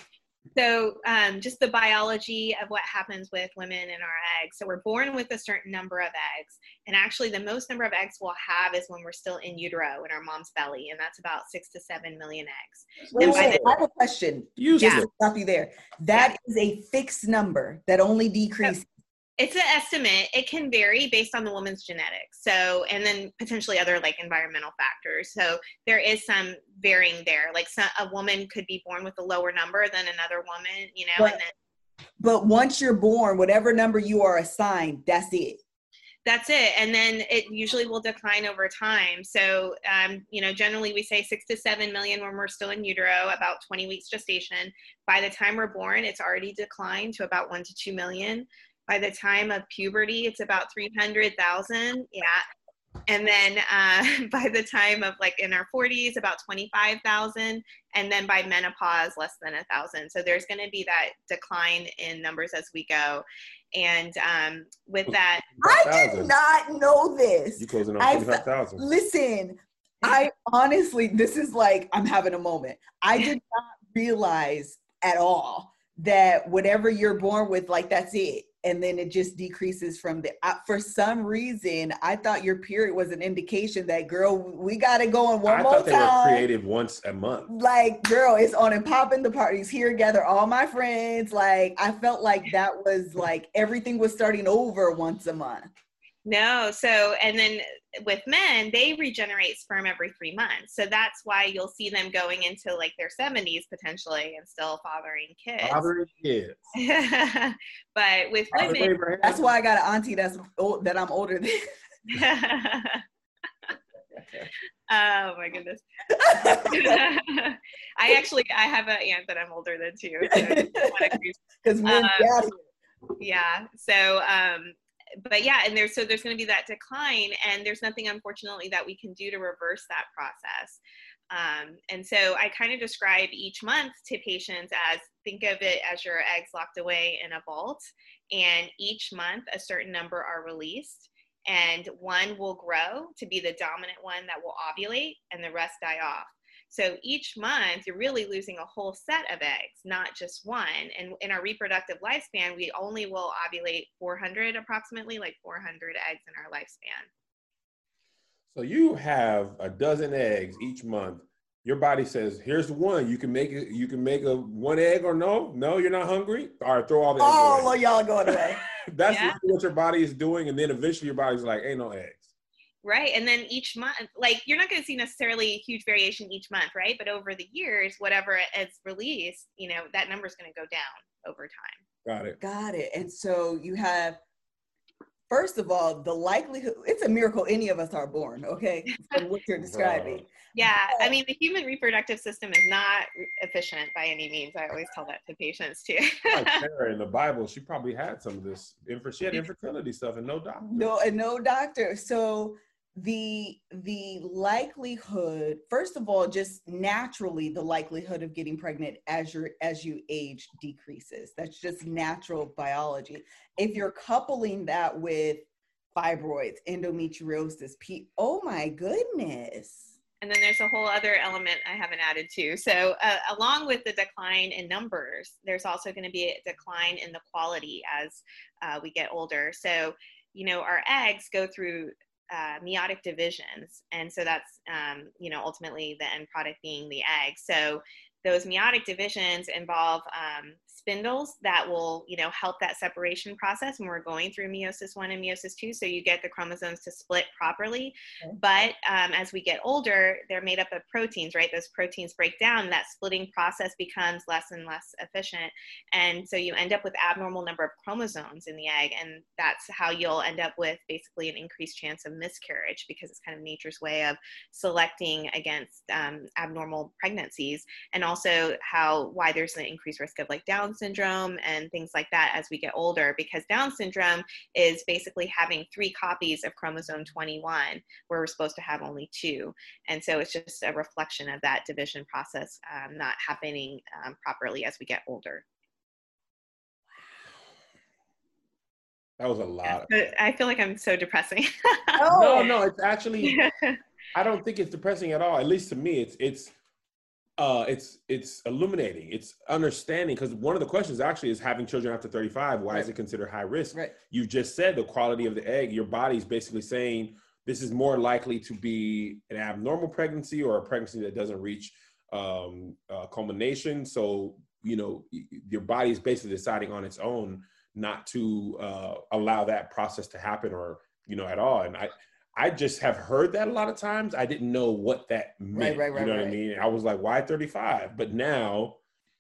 So um, just the biology of what happens with women and our eggs. So we're born with a certain number of eggs. And actually the most number of eggs we'll have is when we're still in utero in our mom's belly. And that's about six to seven million eggs. Wait, And by wait, the- I have a question. Use Just it. to stop you there. That is a fixed number that only decreases. It's an estimate. It can vary based on the woman's genetics. So, and then potentially other like environmental factors. So there is some varying there. Like some, a woman could be born with a lower number than another woman, you know, But, and then but once you're born, whatever number you are assigned, that's it. that's it. And then it usually will decline over time. So, um, you know, generally we say six to seven million when we're still in utero, about twenty weeks gestation. By the time we're born, it's already declined to about one to two million. By the time of puberty, it's about three hundred thousand. Yeah. And then uh, by the time of like in our forties, about twenty-five thousand. And then by menopause, less than a thousand. So there's going to be that decline in numbers as we go. And um, with that, I did not know this. You closing on I- twenty-five thousand. Listen, I honestly, this is like, I'm having a moment. I did not realize at all that whatever you're born with, like, that's it. And then it just decreases from the, uh, for some reason, I thought your period was an indication that, girl, we got to go in one I more thought they were time. creative once a month. Like, girl, it's on and popping, the parties here, gather all my friends. Like, I felt like that was like everything was starting over once a month. no. So, and then with men, they regenerate sperm every three months. So that's why you'll see them going into like their seventies potentially and still fathering kids. Father and kids. But with Father women, Abraham. That's why I got an auntie that's old, that I'm older than. oh my goodness. I actually, I have an aunt that I'm older than too. So I just wanna agree. Because men Um, be out here. Yeah. So, um, but yeah, and there's, so there's going to be that decline, and there's nothing, unfortunately, that we can do to reverse that process. Um, and so I kind of describe each month to patients as, think of it as your eggs locked away in a vault, and each month a certain number are released, and one will grow to be the dominant one that will ovulate, and the rest die off. So each month, you're really losing a whole set of eggs, not just one. And in our reproductive lifespan, we only will ovulate four hundred, approximately, like four hundred eggs in our lifespan. So you have a dozen eggs each month. Your body says, "Here's the one. You can make it. You can make a one egg, or no, no, you're not hungry. All right, throw all the eggs All away." of y'all going away. That's Yeah. what your body is doing, and then eventually your body's like, "Ain't no eggs." Right. And then each month, like, you're not going to see necessarily a huge variation each month, right? But over the years, whatever it's released, you know, that number is going to go down over time. Got it. Got it. And so you have first of all, the likelihood, it's a miracle any of us are born, okay, from what you're describing. Yeah, I mean, the human reproductive system is not efficient by any means. I always tell that to patients too. Like Sarah in the Bible, she probably had some of this. She had infertility stuff and no doctor. No, and no doctor. So the the likelihood, first of all, just naturally, the likelihood of getting pregnant as you as you age decreases. That's just natural biology. If you're coupling that with fibroids, endometriosis, P, oh my goodness. And then there's a whole other element I haven't added to. So uh, along with the decline in numbers, there's also going to be a decline in the quality as uh, we get older. So, you know, our eggs go through uh, meiotic divisions. And so that's, um, you know, ultimately the end product being the egg. So those meiotic divisions involve um, spindles that will, you know, help that separation process when we're going through meiosis one and meiosis two. So you get the chromosomes to split properly. Okay. But um, as we get older, they're made up of proteins, right? Those proteins break down, and that splitting process becomes less and less efficient. And so you end up with abnormal number of chromosomes in the egg. And that's how you'll end up with basically an increased chance of miscarriage, because it's kind of nature's way of selecting against um, abnormal pregnancies. And also how why there's an increased risk of like Down syndrome and things like that as we get older, because Down syndrome is basically having three copies of chromosome twenty-one where we're supposed to have only two. And so it's just a reflection of that division process um, not happening um, properly as we get older. That was a lot. Yeah, I feel like I'm so depressing. No, no, it's actually, I don't think it's depressing at all. At least to me, it's, it's, Uh, it's it's illuminating. It's understanding, because one of the questions actually is having children after thirty-five. Why right. is it considered high risk? Right. You just said the quality of the egg. Your body's basically saying this is more likely to be an abnormal pregnancy or a pregnancy that doesn't reach um, uh, culmination. So you know your body is basically deciding on its own not to uh, allow that process to happen, or you know at all. And I. I just have heard that a lot of times. I didn't know what that meant. Right, right, right, you know right. what I mean? I was like, why thirty-five? But now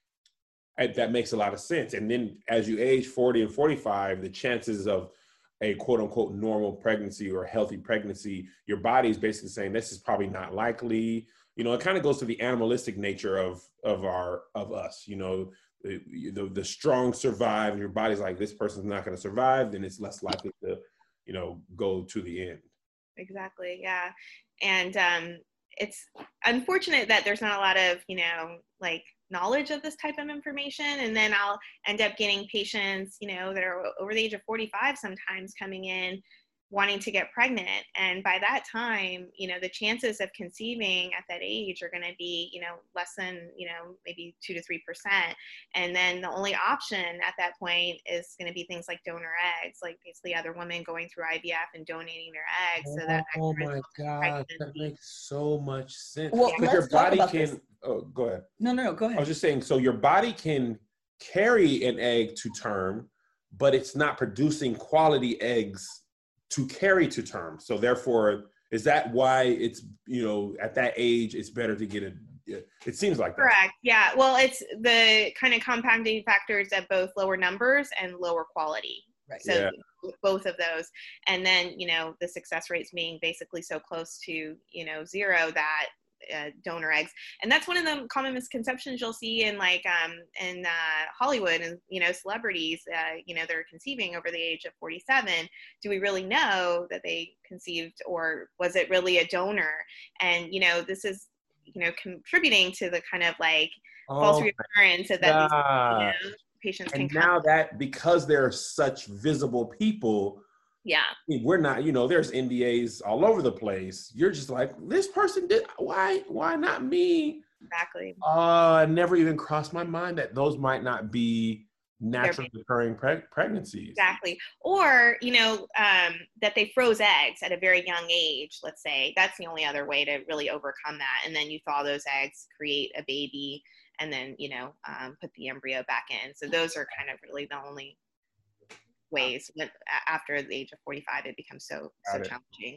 I, that makes a lot of sense. And then as you age forty and forty-five, the chances of a quote unquote normal pregnancy or healthy pregnancy, your body is basically saying this is probably not likely. You know, it kind of goes to the animalistic nature of, of our, of us, you know, the, the, the strong survive, and your body's like, this person's not going to survive, then it's less likely to, you know, go to the end. Exactly. Yeah. And um, it's unfortunate that there's not a lot of, you know, like knowledge of this type of information. And then I'll end up getting patients, you know, that are over the age of forty-five sometimes coming in wanting to get pregnant. And by that time, you know, the chances of conceiving at that age are going to be, you know, less than, you know, maybe two to three percent. And then the only option at that point is going to be things like donor eggs, like basically other women going through I V F and donating their eggs. Oh, so that oh my God, that makes so much sense. Well, because your body can, this. oh, go ahead. No, no, no, go ahead. I was just saying, so your body can carry an egg to term, but it's not producing quality eggs to carry to term. So therefore, is that why it's, you know, at that age, it's better to get a, it seems like that. Correct. Yeah. Well, it's the kind of compounding factors of both lower numbers and lower quality. Right. So yeah. both of those. And then, you know, the success rates being basically so close to, you know, zero that Uh, donor eggs. And that's one of the common misconceptions you'll see in like um in uh Hollywood and you know celebrities uh you know they're conceiving over the age of forty-seven. Do we really know that they conceived, or was it really a donor? And you know this is you know contributing to the kind of like oh, false reassurance that these you know, patients and can now come. That because they're such visible people, yeah, we're not, you know, there's N D As all over the place. You're just like, this person did, why, why not me? Exactly. Uh, it never even crossed my mind that those might not be naturally occurring pre- pregnancies. Exactly. Or, you know, um, that they froze eggs at a very young age, let's say. That's the only other way to really overcome that. And then you thaw those eggs, create a baby, and then, you know, um, put the embryo back in. So those are kind of really the only ways when after the age of forty-five it becomes so Got so it. challenging.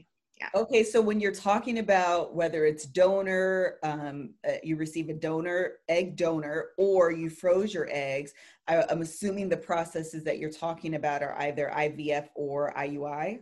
Yeah. Okay, so when you're talking about whether it's donor, um, uh, you receive a donor, egg donor, or you froze your eggs, I, I'm assuming the processes that you're talking about are either I V F or I U I?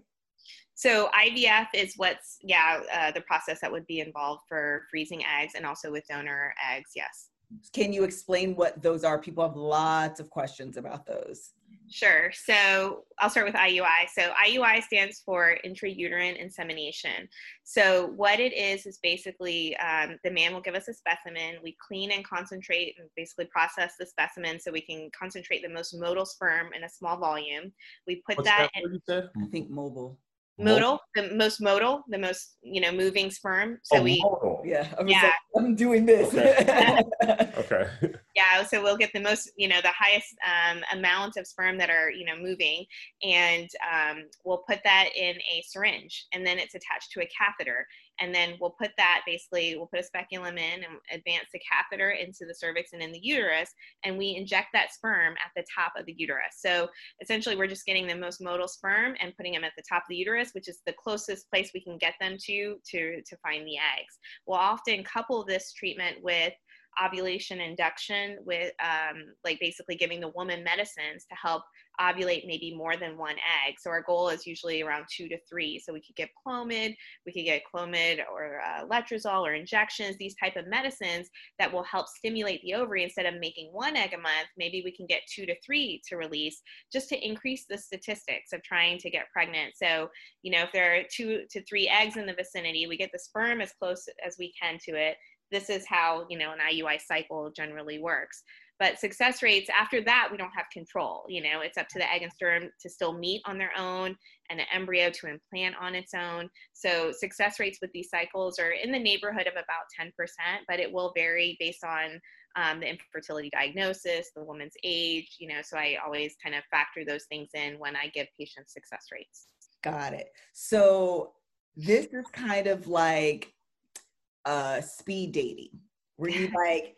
So I V F is what's, yeah, uh, the process that would be involved for freezing eggs, and also with donor eggs, yes. Can you explain what those are? People have lots of questions about those. Sure. So I'll start with I U I. So I U I stands for intrauterine insemination. So what it is is basically um, the man will give us a specimen. We clean and concentrate and basically process the specimen so we can concentrate the most motile sperm in a small volume. We put What's that, that in word you said? I think mobile. motile, the most motile, the most, you know, moving sperm. So Oh, we, modal. Yeah, I was Yeah. like, I'm doing this. Okay. Okay. yeah, so we'll get the most, you know, the highest um, amount of sperm that are, you know, moving, and um, we'll put that in a syringe, and then it's attached to a catheter, and then we'll put that, basically, we'll put a speculum in and advance the catheter into the cervix and in the uterus, and we inject that sperm at the top of the uterus. So essentially, we're just getting the most motile sperm and putting them at the top of the uterus, which is the closest place we can get them to to to find the eggs. We'll often couple this treatment with ovulation induction, with um, like basically giving the woman medicines to help ovulate maybe more than one egg. So our goal is usually around two to three. So we could get Clomid, we could get Clomid or uh, Letrozole or injections, these type of medicines that will help stimulate the ovary. Instead of making one egg a month, maybe we can get two to three to release, just to increase the statistics of trying to get pregnant. So, you know, if there are two to three eggs in the vicinity, we get the sperm as close as we can to it. This is how, you know, an I U I cycle generally works. But success rates, after that, we don't have control. You know, it's up to the egg and sperm to still meet on their own and an embryo to implant on its own. So success rates with these cycles are in the neighborhood of about ten percent, but it will vary based on um, the infertility diagnosis, the woman's age, you know, so I always kind of factor those things in when I give patients success rates. Got it. So this is kind of like uh speed dating, where you like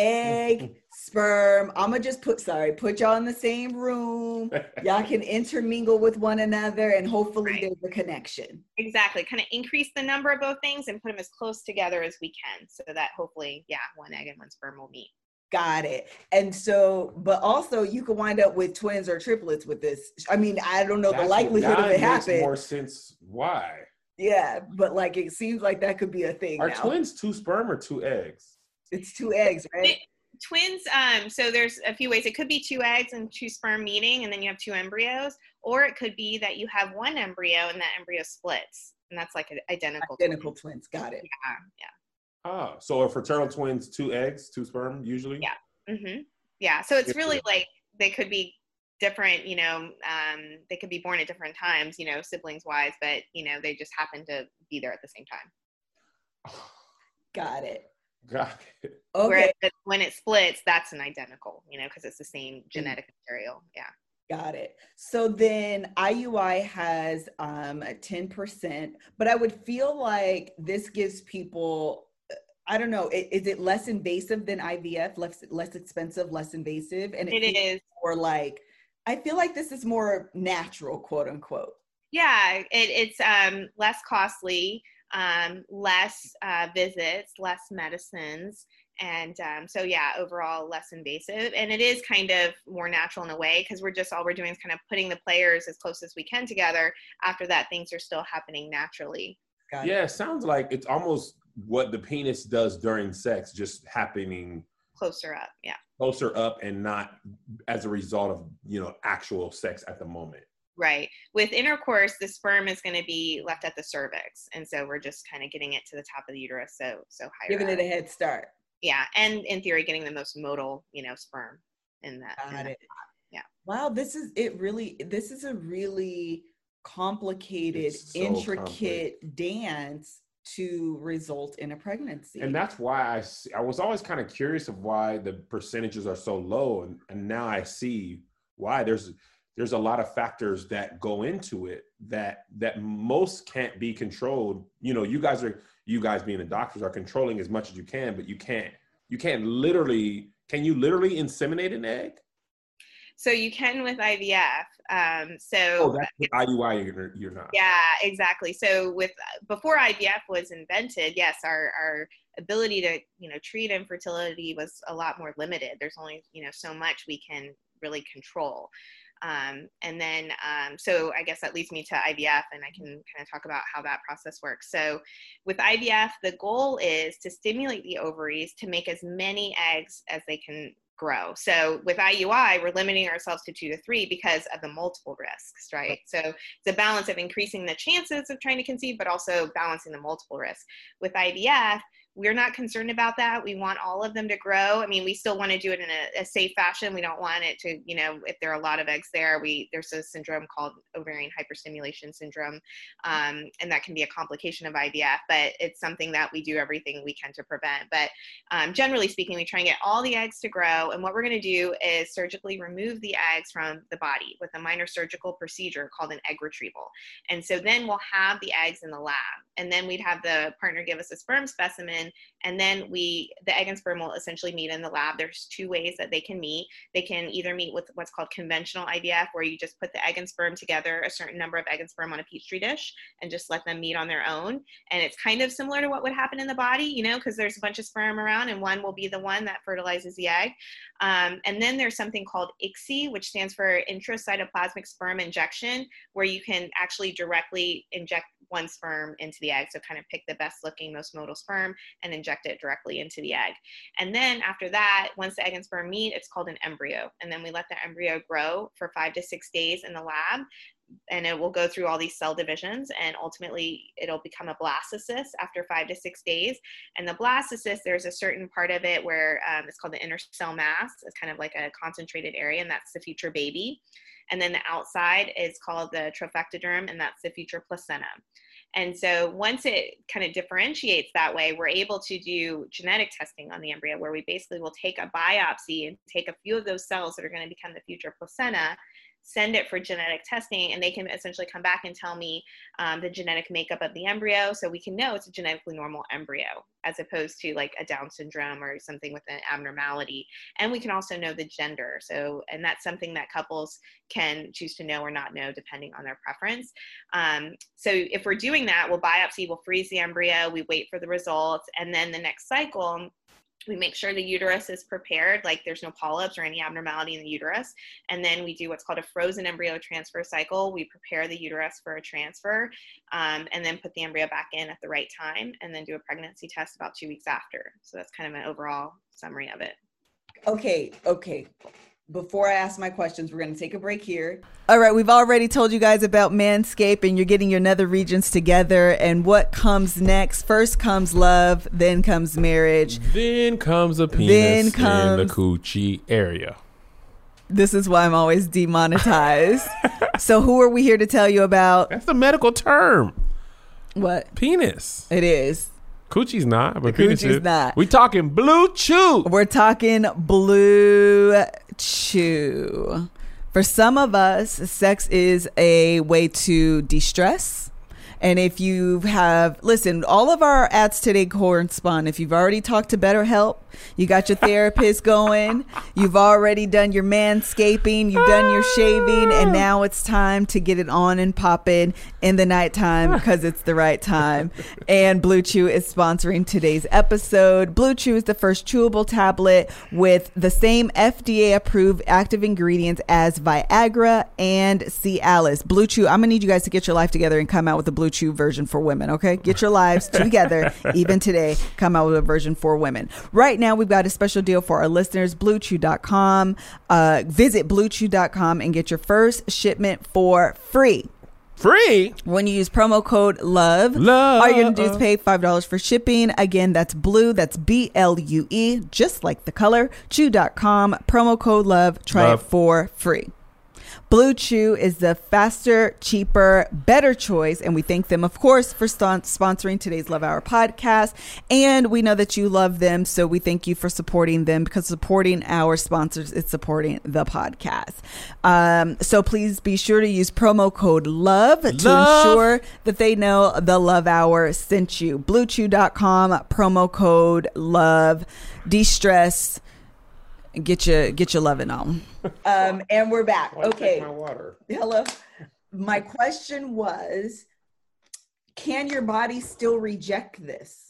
egg, sperm. I'm gonna just put sorry, put y'all in the same room. Y'all can intermingle with one another, and hopefully Right. there's a connection. Exactly. Kind of increase the number of both things and put them as close together as we can, so that hopefully, yeah, one egg and one sperm will meet. Got it. And so, but also you could wind up with twins or triplets with this. I mean, I don't know That's the what- likelihood now of it makes happening. more sense. Why? Yeah, but like it seems like that could be a thing Are now. twins two sperm or two eggs? It's two eggs, right? Twins, um, so there's a few ways. It could be two eggs and two sperm meeting, and then you have two embryos, or it could be that you have one embryo and that embryo splits, and that's like an identical. Identical twins. Got it. Yeah, yeah. Ah, so are fraternal twins two eggs, two sperm usually? Yeah. Mm-hmm. Yeah. So it's really like they could be different, you know, um, they could be born at different times, you know, siblings wise, but, you know, they just happen to be there at the same time. Got it. Got it. Okay. Whereas when it splits, that's an identical, you know, because it's the same genetic material. Yeah. Got it. So then I U I has um, ten percent, but I would feel like this gives people, I don't know, is, is it less invasive than I V F, less less expensive, less invasive? And It is. Or like, I feel like this is more natural, quote unquote. Yeah, it, it's um, less costly, um, less uh, visits, less medicines. And um, so, yeah, overall less invasive. And it is kind of more natural in a way, because we're just, all we're doing is kind of putting the players as close as we can together. After that, things are still happening naturally. Got Yeah, it. it sounds like it's almost what the penis does during sex, just happening Closer up, yeah. closer up and not as a result of, you know, actual sex at the moment. Right. With intercourse, the sperm is going to be left at the cervix. And so we're just kind of getting it to the top of the uterus. So, so higher Giving up. it a head start. Yeah. And in theory, getting the most motile, you know, sperm in that. in Got that it. Yeah. Wow, this is it really, this is a really complicated, It's so intricate dance to result in a pregnancy. And that's why I, see, I was always kind of curious of why the percentages are so low. And, and now I see why. There's there's a lot of factors that go into it that that most can't be controlled. You know, you guys are, you guys being the doctors are controlling as much as you can, but you can't, you can't literally, can you literally inseminate an egg? So you can with I V F. Um, so oh, that's with I U I. You're, you're not. Yeah, exactly. So with before I V F was invented, yes, our our ability to you know treat infertility was a lot more limited. There's only you know so much we can really control. Um, and then, um, so I guess that leads me to I V F, and I can kind of talk about how that process works. So with I V F, the goal is to stimulate the ovaries to make as many eggs as they can grow. So with I U I, we're limiting ourselves to two to three because of the multiple risks, right? So it's a balance of increasing the chances of trying to conceive, but also balancing the multiple risks. With I V F, we're not concerned about that. We want all of them to grow. I mean, we still want to do it in a, a safe fashion. We don't want it to, you know, if there are a lot of eggs there, we there's a syndrome called ovarian hyperstimulation syndrome, um, and that can be a complication of I V F, but it's something that we do everything we can to prevent. But um, generally speaking, we try and get all the eggs to grow, and what we're going to do is surgically remove the eggs from the body with a minor surgical procedure called an egg retrieval. And so then we'll have the eggs in the lab, and then we'd have the partner give us a sperm specimen. And then we, the egg and sperm will essentially meet in the lab. There's two ways that they can meet. They can either meet with what's called conventional I V F, where you just put the egg and sperm together, a certain number of egg and sperm on a Petri dish, and just let them meet on their own. And it's kind of similar to what would happen in the body, you know, because there's a bunch of sperm around, and one will be the one that fertilizes the egg. Um, and then there's something called I C S I, which stands for intracytoplasmic sperm injection, where you can actually directly inject one sperm into the egg. So kind of pick the best looking, most motile sperm and inject it directly into the egg. And then after that, once the egg and sperm meet, it's called an embryo. And then we let the embryo grow for five to six days in the lab. And it will go through all these cell divisions, and ultimately it'll become a blastocyst after five to six days. And the blastocyst, there's a certain part of it where um, it's called the inner cell mass. It's kind of like a concentrated area, and that's the future baby. And then the outside is called the trophectoderm, and that's the future placenta. And so once it kind of differentiates that way, we're able to do genetic testing on the embryo, where we basically will take a biopsy and take a few of those cells that are going to become the future placenta, send it for genetic testing, and they can essentially come back and tell me um, the genetic makeup of the embryo, so we can know it's a genetically normal embryo, as opposed to like a Down syndrome or something with an abnormality. And we can also know the gender. So, and that's something that couples can choose to know or not know depending on their preference. Um, so if we're doing that, we'll biopsy, we'll freeze the embryo, we wait for the results, and then the next cycle, we make sure the uterus is prepared, like there's no polyps or any abnormality in the uterus. And then we do what's called a frozen embryo transfer cycle. We prepare the uterus for a transfer, um, and then put the embryo back in at the right time, and then do a pregnancy test about two weeks after. So that's kind of an overall summary of it. Okay, okay. Before I ask my questions, we're going to take a break here. All right, we've already told you guys about Manscaped, and you're getting your nether regions together. And what comes next? First comes love, then comes marriage. Then comes a penis Then comes- in the coochie area. This is why I'm always demonetized. So who are we here to tell you about? That's the medical term. What? Penis. It is. Coochie's not, but The penis coochie's is. not. We talking Blue Chew. We're talking Blue Chew. For some of us, sex is a way to de-stress. And if you have, listen, all of our ads today correspond. If you've already talked to BetterHelp, you got your therapist going, you've already done your manscaping, you've done your shaving, and now it's time to get it on and popping in the nighttime because it's the right time. And Blue Chew is sponsoring today's episode. Blue Chew is the first chewable tablet with the same F D A-approved active ingredients as Viagra and Cialis. Blue Chew, I'm going to need you guys to get your life together and come out with a Blue Chew version for women, okay? Get your lives together. Even today, come out with a version for women. Right now, we've got a special deal for our listeners, blue chew dot com. Uh, visit blue chew dot com and get your first shipment for free. Free? When you use promo code LOVE, Love. all you're going to do is pay five dollars for shipping. Again, that's blue. That's B L U E, just like the color. chew dot com, promo code LOVE. Try Love. it for free. Blue Chew is the faster, cheaper, better choice. And we thank them, of course, for st- sponsoring today's Love Hour podcast. And we know that you love them. So we thank you for supporting them, because supporting our sponsors is supporting the podcast. Um, so please be sure to use promo code LOVE, Love. to ensure that they know the Love Hour sent you. blue chew dot com, promo code LOVE. De-stress. and get your get your loving on. Um, and we're back. Why you Okay. take my water? Hello. My question was, can your body still reject this?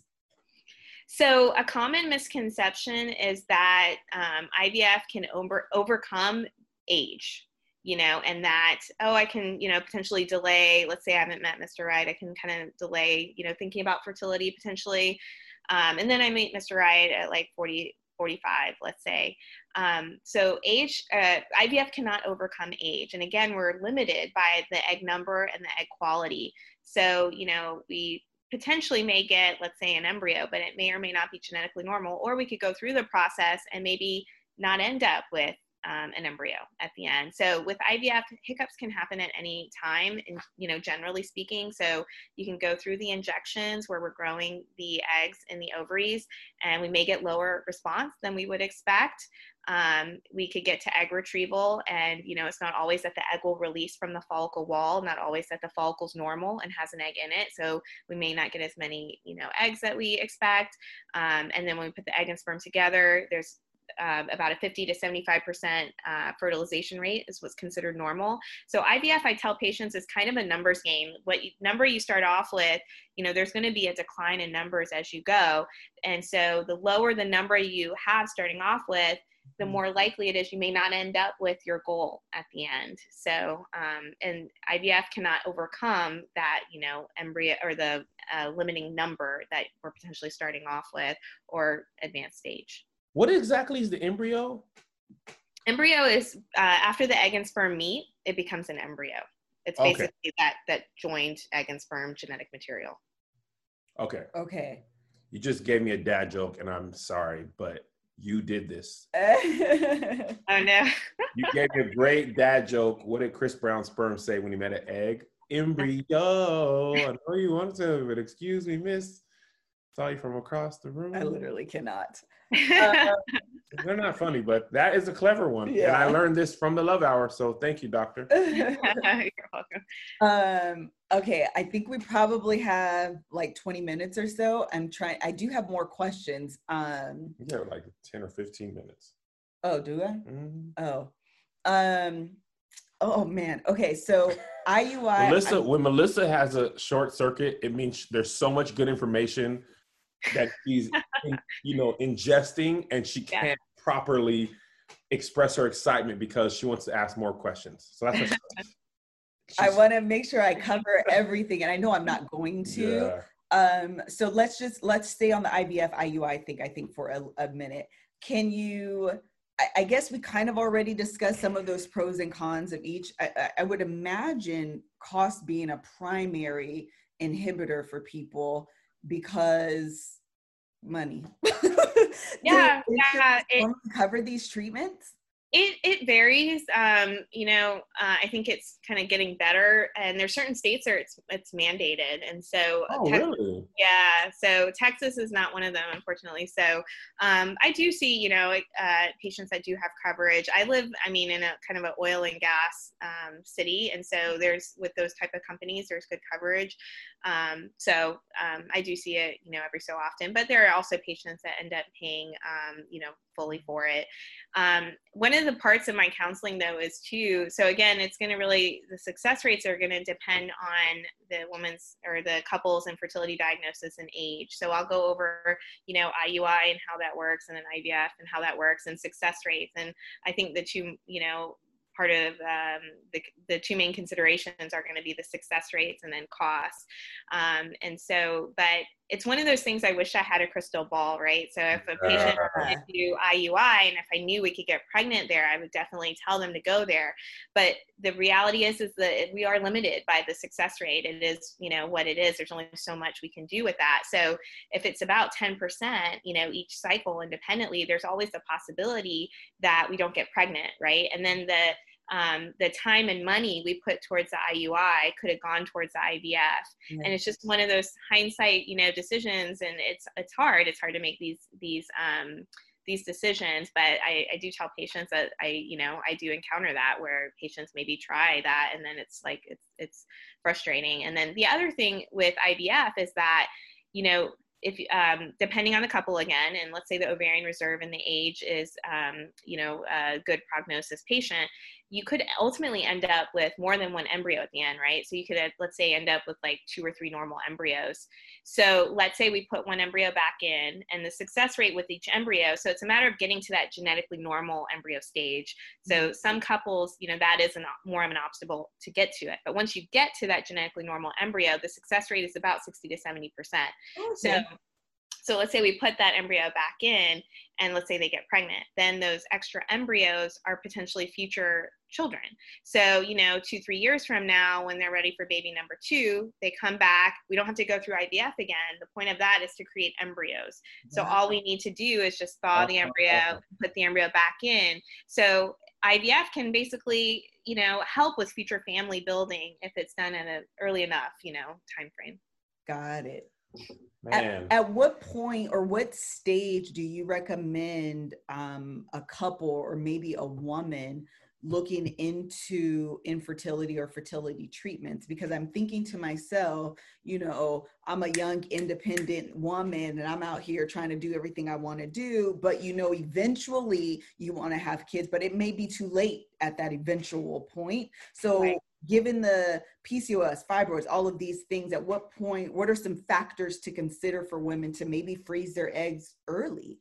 So a common misconception is that um, I V F can over, overcome age, you know, and that, oh, I can, you know, potentially delay, let's say I haven't met Mister Right, I can kind of delay, you know, thinking about fertility potentially. Um, and then I meet Mister Right at like forty, forty-five, let's say. Um, so age, uh, I V F cannot overcome age. And again, we're limited by the egg number and the egg quality. So, you know, we potentially may get, let's say, an embryo, but it may or may not be genetically normal, or we could go through the process and maybe not end up with um, an embryo at the end. So with I V F, hiccups can happen at any time, and, you know, generally speaking. So you can go through the injections where we're growing the eggs in the ovaries, and we may get lower response than we would expect. Um, we could get to egg retrieval, and, you know, it's not always that the egg will release from the follicle wall, not always that the follicle's normal and has an egg in it. So we may not get as many, you know, eggs that we expect. Um, and then when we put the egg and sperm together, there's uh, about a fifty to seventy-five percent uh, fertilization rate is what's considered normal. So I V F, I tell patients, is kind of a numbers game. What you, number you start off with, you know, there's going to be a decline in numbers as you go. And so the lower the number you have starting off with, the more likely it is you may not end up with your goal at the end. So, um, and I V F cannot overcome that, you know, embryo or the uh, limiting number that we're potentially starting off with, or advanced stage. What exactly is the embryo? Embryo is uh, after the egg and sperm meet, it becomes an embryo. It's Okay. basically that that joined egg and sperm genetic material. Okay. Okay. You just gave me a dad joke, and I'm sorry, but you did this. Oh no. You gave me a great dad joke. What did Chris Brown's sperm say when he met an egg? Embryo. I know you wanted to, but excuse me, miss. Saw you from across the room. I literally cannot. They're not funny, but that is a clever one. Yeah. And I learned this from the Love Hour, so thank you, doctor. You're welcome. Um, okay, I think we probably have like twenty minutes or so. I'm trying, I do have more questions. Um, You have like ten or fifteen minutes. oh, do I? Mm. Oh, um, oh man. Okay, so I U I. Melissa, I- when Melissa has a short circuit, it means there's so much good information that she's, in, you know, ingesting, and she Yeah. can't properly express her excitement because she wants to ask more questions. So that's what she's, I want to make sure I cover everything, and I know I'm not going to. yeah. Um, so let's just let's stay on the I V F I U I thing, I think, for a, a minute. Can you? I, I guess we kind of already discussed some of those pros and cons of each. I, I, I would imagine cost being a primary inhibitor for people because money. Yeah, Do yeah, insurance it- normally cover these treatments? It it varies. Um, you know, uh, I think it's kind of getting better, and there's certain states where it's it's mandated, and so Oh, Tex- really? yeah. So Texas is not one of them, unfortunately. So um, I do see, you know, uh, patients that do have coverage. I live, I mean, in a kind of an oil and gas um, city, and so there's with those type of companies, there's good coverage. Um, so um, I do see it, you know, every so often. But there are also patients that end up paying, um, you know, fully for it. Um, one of the parts of my counseling, though, is too, so again, it's going to really, the success rates are going to depend on the woman's or the couple's infertility diagnosis and age. So I'll go over, you know, I U I and how that works, and then I V F and how that works, and success rates. And I think the two, you know, part of um, the, the two main considerations are going to be the success rates and then costs. Um, and so, but it's one of those things I wish I had a crystal ball, right? So if a patient wanted to do I U I, and if I knew we could get pregnant there, I would definitely tell them to go there. But the reality is, is that we are limited by the success rate. It is, you know, what it is. There's only so much we can do with that. So if it's about ten percent, you know, each cycle independently, there's always the possibility that we don't get pregnant, right? And then the um, the time and money we put towards the I U I could have gone towards the I V F. Yeah. And it's just one of those hindsight, you know, decisions. And it's, it's hard. It's hard to make these, these, um, these decisions, but I, I do tell patients that I, you know, I do encounter that where patients maybe try that, and then it's like, it's, it's frustrating. And then the other thing with I V F is that, you know, if um, depending on the couple again, and let's say the ovarian reserve and the age is, um, you know, a good prognosis patient, you could ultimately end up with more than one embryo at the end, right? So you could, let's say, end up with like two or three normal embryos. So let's say we put one embryo back in, and the success rate with each embryo, so it's a matter of getting to that genetically normal embryo stage. So some couples, you know, that is an, more of an obstacle to get to it. But once you get to that genetically normal embryo, the success rate is about sixty to seventy percent. Okay. So So let's say we put that embryo back in, and let's say they get pregnant, then those extra embryos are potentially future children. So, you know, two, three years from now, when they're ready for baby number two, they come back. We don't have to go through I V F again. The point of that is to create embryos. So all we need to do is just thaw the embryo, put the embryo back in. So I V F can basically, you know, help with future family building if it's done at an early enough, you know, time frame. Got it. Man. At, at what point or what stage do you recommend um, a couple or maybe a woman looking into infertility or fertility treatments? Because I'm thinking to myself, you know, I'm a young independent woman and I'm out here trying to do everything I want to do, but you know, eventually you want to have kids, but it may be too late at that eventual point. So right. Given the P C O S, fibroids, all of these things, at what point, what are some factors to consider for women to maybe freeze their eggs early?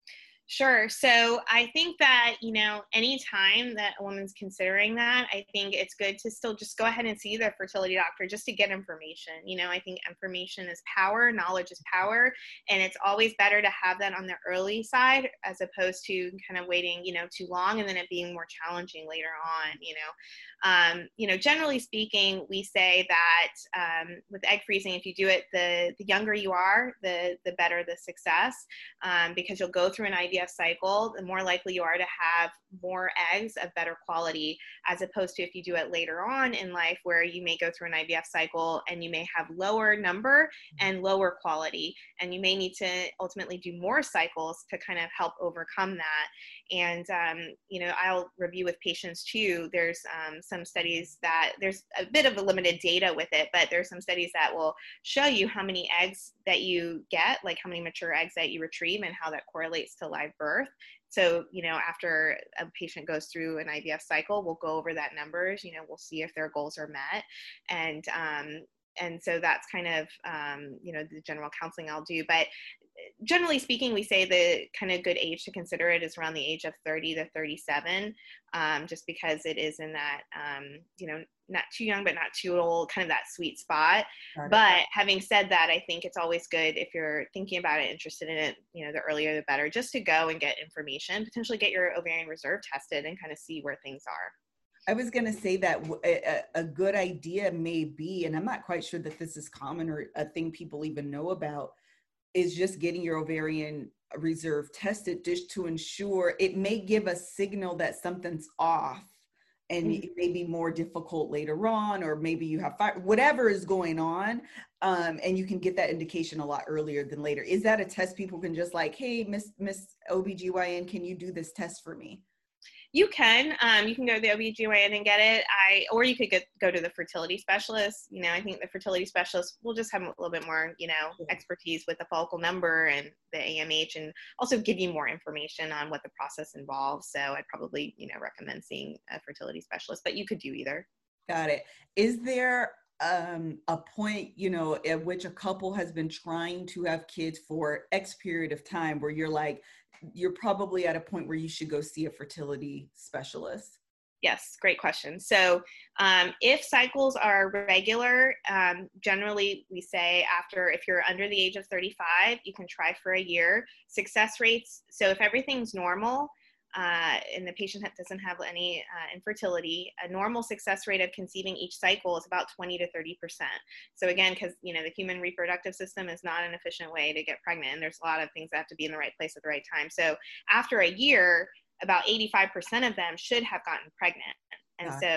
Sure. So I think that, you know, anytime that a woman's considering that, I think it's good to still just go ahead and see the fertility doctor just to get information. You know, I think information is power, knowledge is power, and it's always better to have that on the early side as opposed to kind of waiting, you know, too long and then it being more challenging later on, you know. Um, you know, generally speaking, we say that um, with egg freezing, if you do it, the, the younger you are, the, the better the success, um, because you'll go through an I V F cycle, the more likely you are to have more eggs of better quality, as opposed to if you do it later on in life where you may go through an I V F cycle and you may have lower number and lower quality, and you may need to ultimately do more cycles to kind of help overcome that. And, um, you know, I'll review with patients too. There's um, some studies that there's a bit of a limited data with it, but there's some studies that will show you how many eggs that you get, like how many mature eggs that you retrieve and how that correlates to live birth. So, you know, after a patient goes through an I V F cycle, we'll go over that numbers, you know, we'll see if their goals are met. And, um, and so that's kind of, um, you know, the general counseling I'll do. But generally speaking, we say the kind of good age to consider it is around the age of thirty to thirty-seven, um, just because it is in that, um, you know, not too young, but not too old, kind of that sweet spot. But having said that, I think it's always good if you're thinking about it, interested in it, you know, the earlier the better, just to go and get information, potentially get your ovarian reserve tested and kind of see where things are. I was going to say that a, a good idea may be, and I'm not quite sure that this is common or a thing people even know about, is just getting your ovarian reserve tested just to ensure. It may give a signal that something's off and mm-hmm. it may be more difficult later on, or maybe you have fire, whatever is going on. Um, and you can get that indication a lot earlier than later. Is that a test people can just like, hey, Miss Miss O B G Y N, can you do this test for me? You can, um, you can go to the O B G Y N and get it. I, or you could get, go to the fertility specialist. You know, I think the fertility specialist will just have a little bit more, you know, expertise with the follicle number and the A M H, and also give you more information on what the process involves. So I'd probably, you know, recommend seeing a fertility specialist, but you could do either. Got it. Is there um, a point, you know, at which a couple has been trying to have kids for X period of time where you're like, you're probably at a point where you should go see a fertility specialist? Yes, great question. So um, if cycles are regular, um, generally we say after, if you're under the age of thirty-five, you can try for a year. Success rates, so if everything's normal, uh, and the patient doesn't have any uh, infertility, a normal success rate of conceiving each cycle is about twenty to thirty percent. So again, because, you know, the human reproductive system is not an efficient way to get pregnant, and there's a lot of things that have to be in the right place at the right time. So after a year, about eighty-five percent of them should have gotten pregnant. And so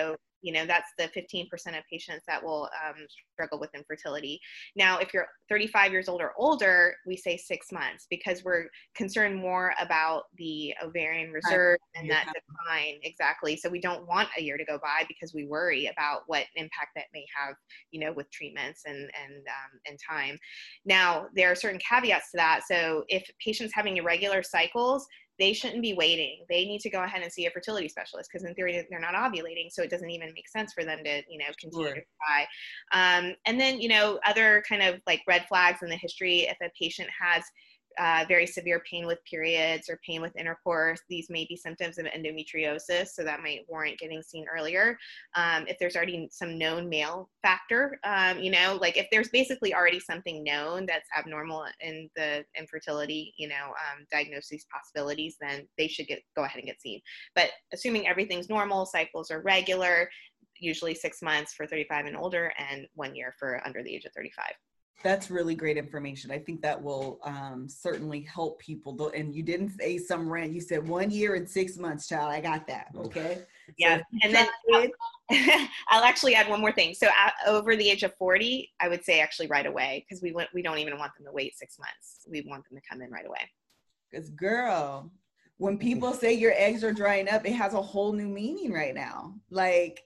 you know, that's the fifteen percent of patients that will um, struggle with infertility. Now, if you're thirty-five years old or older, we say six months because we're concerned more about the ovarian reserve and that decline. Exactly. So we don't want a year to go by because we worry about what impact that may have, you know, with treatments and, and, um, and time. Now, there are certain caveats to that. So if patients having irregular cycles, they shouldn't be waiting. They need to go ahead and see a fertility specialist because in theory they're not ovulating. So it doesn't even make sense for them to, you know, continue sure. to try. Um, and then, you know, other kind of like red flags in the history, if a patient has Uh, very severe pain with periods or pain with intercourse, these may be symptoms of endometriosis, so that might warrant getting seen earlier. Um, if there's already some known male factor, um, you know, like if there's basically already something known that's abnormal in the infertility, you know, um, diagnosis possibilities, then they should get go ahead and get seen. But assuming everything's normal, cycles are regular, usually six months for thirty-five and older and one year for under the age of thirty-five. That's really great information. I think that will um, certainly help people. Though, and you didn't say some rant. You said one year and six months, child. I got that. Okay. Yeah. So and then I'll, I'll actually add one more thing. So at, over the age of forty, I would say actually right away, because we want, we don't even want them to wait six months. We want them to come in right away. Because girl, when people say your eggs are drying up, it has a whole new meaning right now. Like,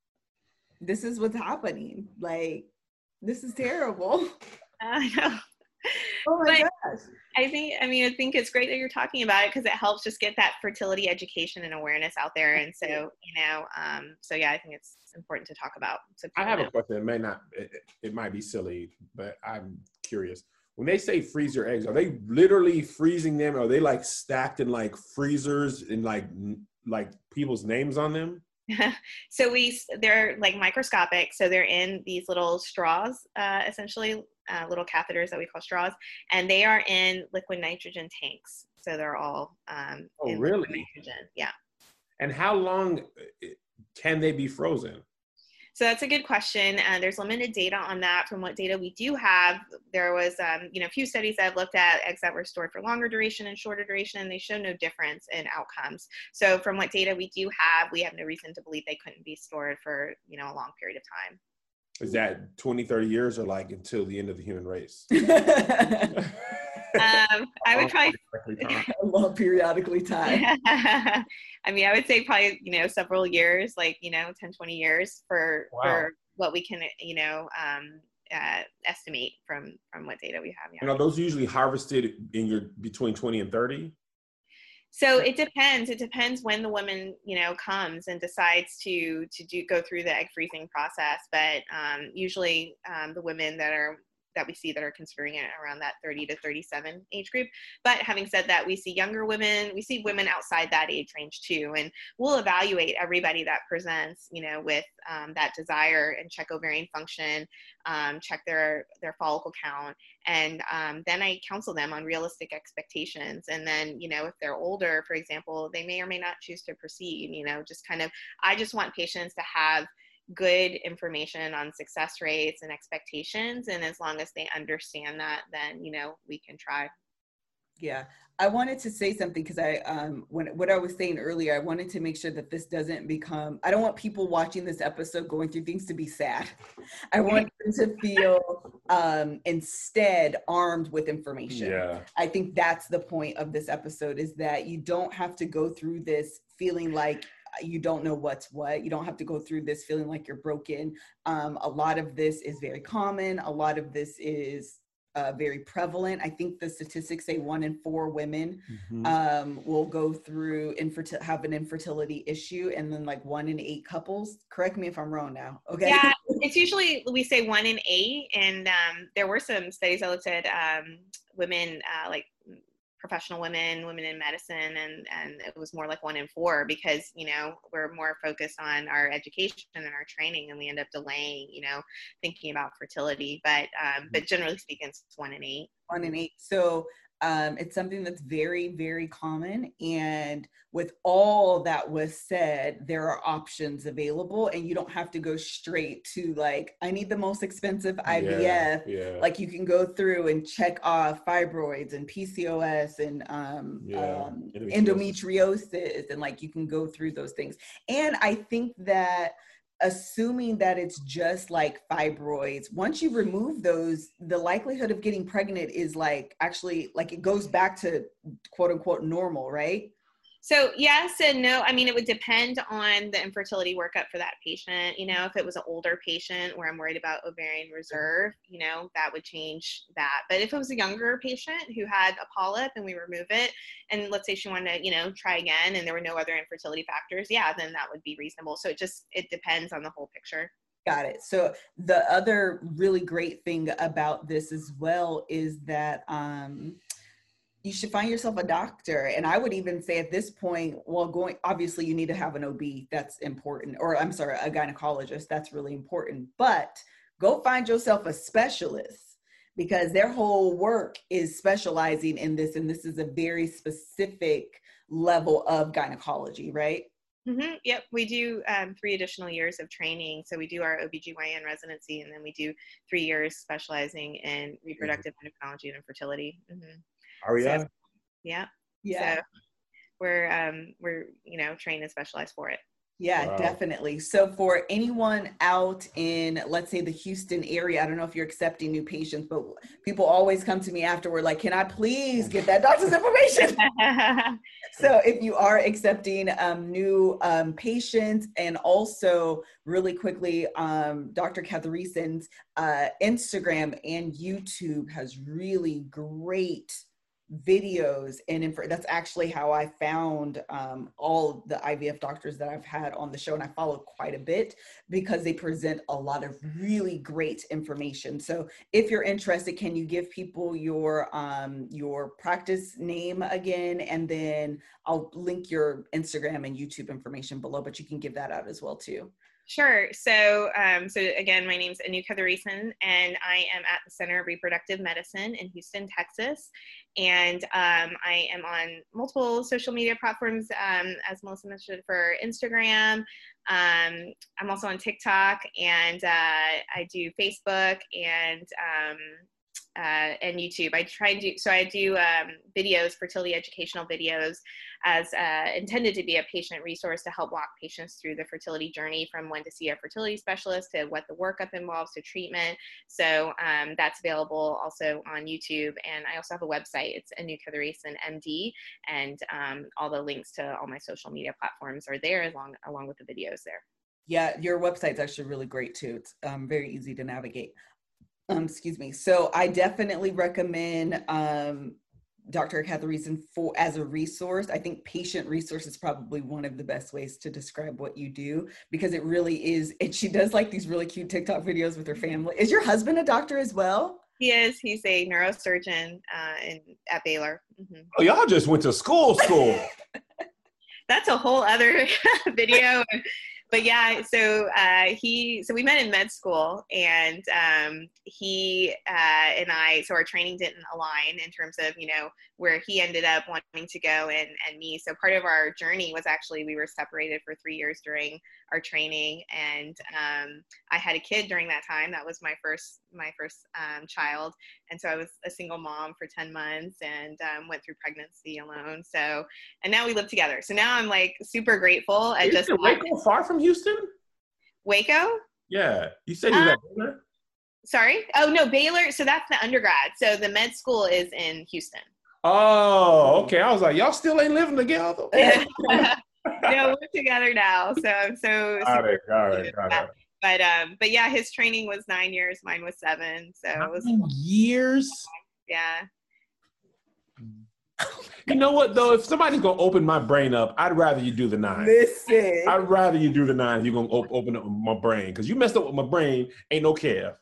this is what's happening. Like, this is terrible. I know. Oh my but gosh. I think, I mean, I think it's great that you're talking about it because it helps just get that fertility education and awareness out there. And so, you know, um, so yeah, I think it's important to talk about. So I have know. a question. It may not, it, it might be silly, but I'm curious. When they say freeze your eggs, are they literally freezing them? Are they like stacked in like freezers and like, like people's names on them? So we, they're like microscopic. So they're in these little straws, uh, essentially uh, little catheters that we call straws, and they are in liquid nitrogen tanks. So they're all um, oh, in really? liquid nitrogen. Yeah. And how long can they be frozen? So that's a good question. Uh, there's limited data on that. From what data we do have, there was, um, you know, a few studies that I've looked at, eggs that were stored for longer duration and shorter duration, and they show no difference in outcomes. So from what data we do have, we have no reason to believe they couldn't be stored for, you know, a long period of time. Is that twenty, thirty years or like until the end of the human race? Um, I would probably, I love periodically time. I mean, I would say probably, you know, several years, like, you know, ten, twenty years for, wow. for what we can, you know, um, uh, estimate from, from what data we have. Yeah. And are those usually harvested in your between twenty and thirty? So it depends. It depends when the woman, you know, comes and decides to, to do, go through the egg freezing process. But um, usually um, the women that are that we see that are considering it around that thirty to thirty-seven age group. But having said that, we see younger women, we see women outside that age range too. And we'll evaluate everybody that presents, you know, with um, that desire and check ovarian function, um, check their, their follicle count. And um, then I counsel them on realistic expectations. And then, you know, if they're older, for example, they may or may not choose to proceed, you know, just kind of, I just want patients to have good information on success rates and expectations. And as long as they understand that, then, you know, we can try. Yeah. I wanted to say something because I, um, when, what I was saying earlier, I wanted to make sure that this doesn't become, I don't want people watching this episode going through things to be sad. I want them to feel um, instead armed with information. Yeah. I think that's the point of this episode, is that you don't have to go through this feeling like you don't know what's what. You don't have to go through this feeling like you're broken. Um, a lot of this is very common. A lot of this is uh, very prevalent. I think the statistics say one in four women mm-hmm. um, will go through, infertil- have an infertility issue, and then like one in eight couples. Correct me if I'm wrong now. Okay. Yeah, it's usually, we say one in eight. And um, there were some studies I looked at um, women uh, like professional women, women in medicine, and, and it was more like one in four because, you know, we're more focused on our education and our training, and we end up delaying, you know, thinking about fertility. But, um, but generally speaking, it's one in eight. One in eight. So um, it's something that's very, very common. And with all that was said, there are options available, and you don't have to go straight to like, I need the most expensive I V F. Yeah, yeah. Like you can go through and check off fibroids and P C O S and um, yeah. um, endometriosis. endometriosis. And like, you can go through those things. And I think that assuming that it's just like fibroids, once you remove those, the likelihood of getting pregnant is like actually like it goes back to quote unquote normal, right? So yes and no. I mean, it would depend on the infertility workup for that patient. You know, if it was an older patient where I'm worried about ovarian reserve, you know, that would change that. But if it was a younger patient who had a polyp and we remove it, and let's say she wanted to, you know, try again and there were no other infertility factors, yeah, then that would be reasonable. So it just, it depends on the whole picture. Got it. So the other really great thing about this as well is that, um, you should find yourself a doctor. And I would even say at this point, well, going, obviously you need to have an O B, that's important, or I'm sorry, a gynecologist, that's really important, but go find yourself a specialist because their whole work is specializing in this. And this is a very specific level of gynecology, right? Mm-hmm. Yep. We do um, three additional years of training. So we do our O B G Y N residency, and then we do three years specializing in reproductive gynecology and infertility. Mm-hmm. Are we so, on? Yeah. Yeah. So we're, um, we're, you know, trained and specialized for it. Yeah, wow. Definitely. So for anyone out in, let's say, the Houston area, I don't know if you're accepting new patients, but people always come to me afterward like, can I please get that doctor's information? So if you are accepting um, new um, patients, and also really quickly, um, Doctor Catheresen's uh, Instagram and YouTube has really great videos, and inf- that's actually how I found um, all the I V F doctors that I've had on the show, and I follow quite a bit because they present a lot of really great information. So if you're interested, can you give people your um, your practice name again, and then I'll link your Instagram and YouTube information below, but you can give that out as well too. Sure. So, um, so again, my name's Anu Catheresen, and I am at the Center of Reproductive Medicine in Houston, Texas. And um, I am on multiple social media platforms, um, as Melissa mentioned, for Instagram. Um, I'm also on TikTok, and uh, I do Facebook and um, uh, and YouTube. I try and do, so I do um, videos, fertility educational videos, as uh, intended to be a patient resource to help walk patients through the fertility journey from when to see a fertility specialist to what the workup involves to treatment. So um, that's available also on YouTube. And I also have a website. It's Anu Catheresen M D, and um, all the links to all my social media platforms are there along, along with the videos there. Yeah, your website's actually really great too. It's um, very easy to navigate. Um, excuse me. So I definitely recommend um, Doctor Catheresen for as a resource. I think patient resource is probably one of the best ways to describe what you do, because it really is. And she does like these really cute TikTok videos with her family. Is your husband a doctor as well? He is. He's a neurosurgeon uh, in, at Baylor. Mm-hmm. Oh, y'all just went to school, school. That's a whole other video. But yeah, so uh, he, so we met in med school, and um, he uh, and I, so our training didn't align in terms of, you know, where he ended up wanting to go and, and me. So part of our journey was actually, we were separated for three years during our training. And um, I had a kid during that time. That was my first, my first um, child. And so I was a single mom for ten months and um, went through pregnancy alone. So, and now we live together. So now I'm like super grateful. At just Waco far from Houston? Waco? Yeah. You said you were uh, at Baylor? Sorry? Oh, no, Baylor. So that's the undergrad. So the med school is in Houston. Oh, okay. I was like, y'all still ain't living together? No, we're together now. So I'm so got it, got it, got it. But um, but yeah, his training was nine years, mine was seven. So nine it was years. Yeah. You know what though? If somebody's gonna open my brain up, I'd rather you do the nine. Listen, I'd rather you do the nine. You're gonna op- open up my brain, because you messed up with my brain. Ain't no care.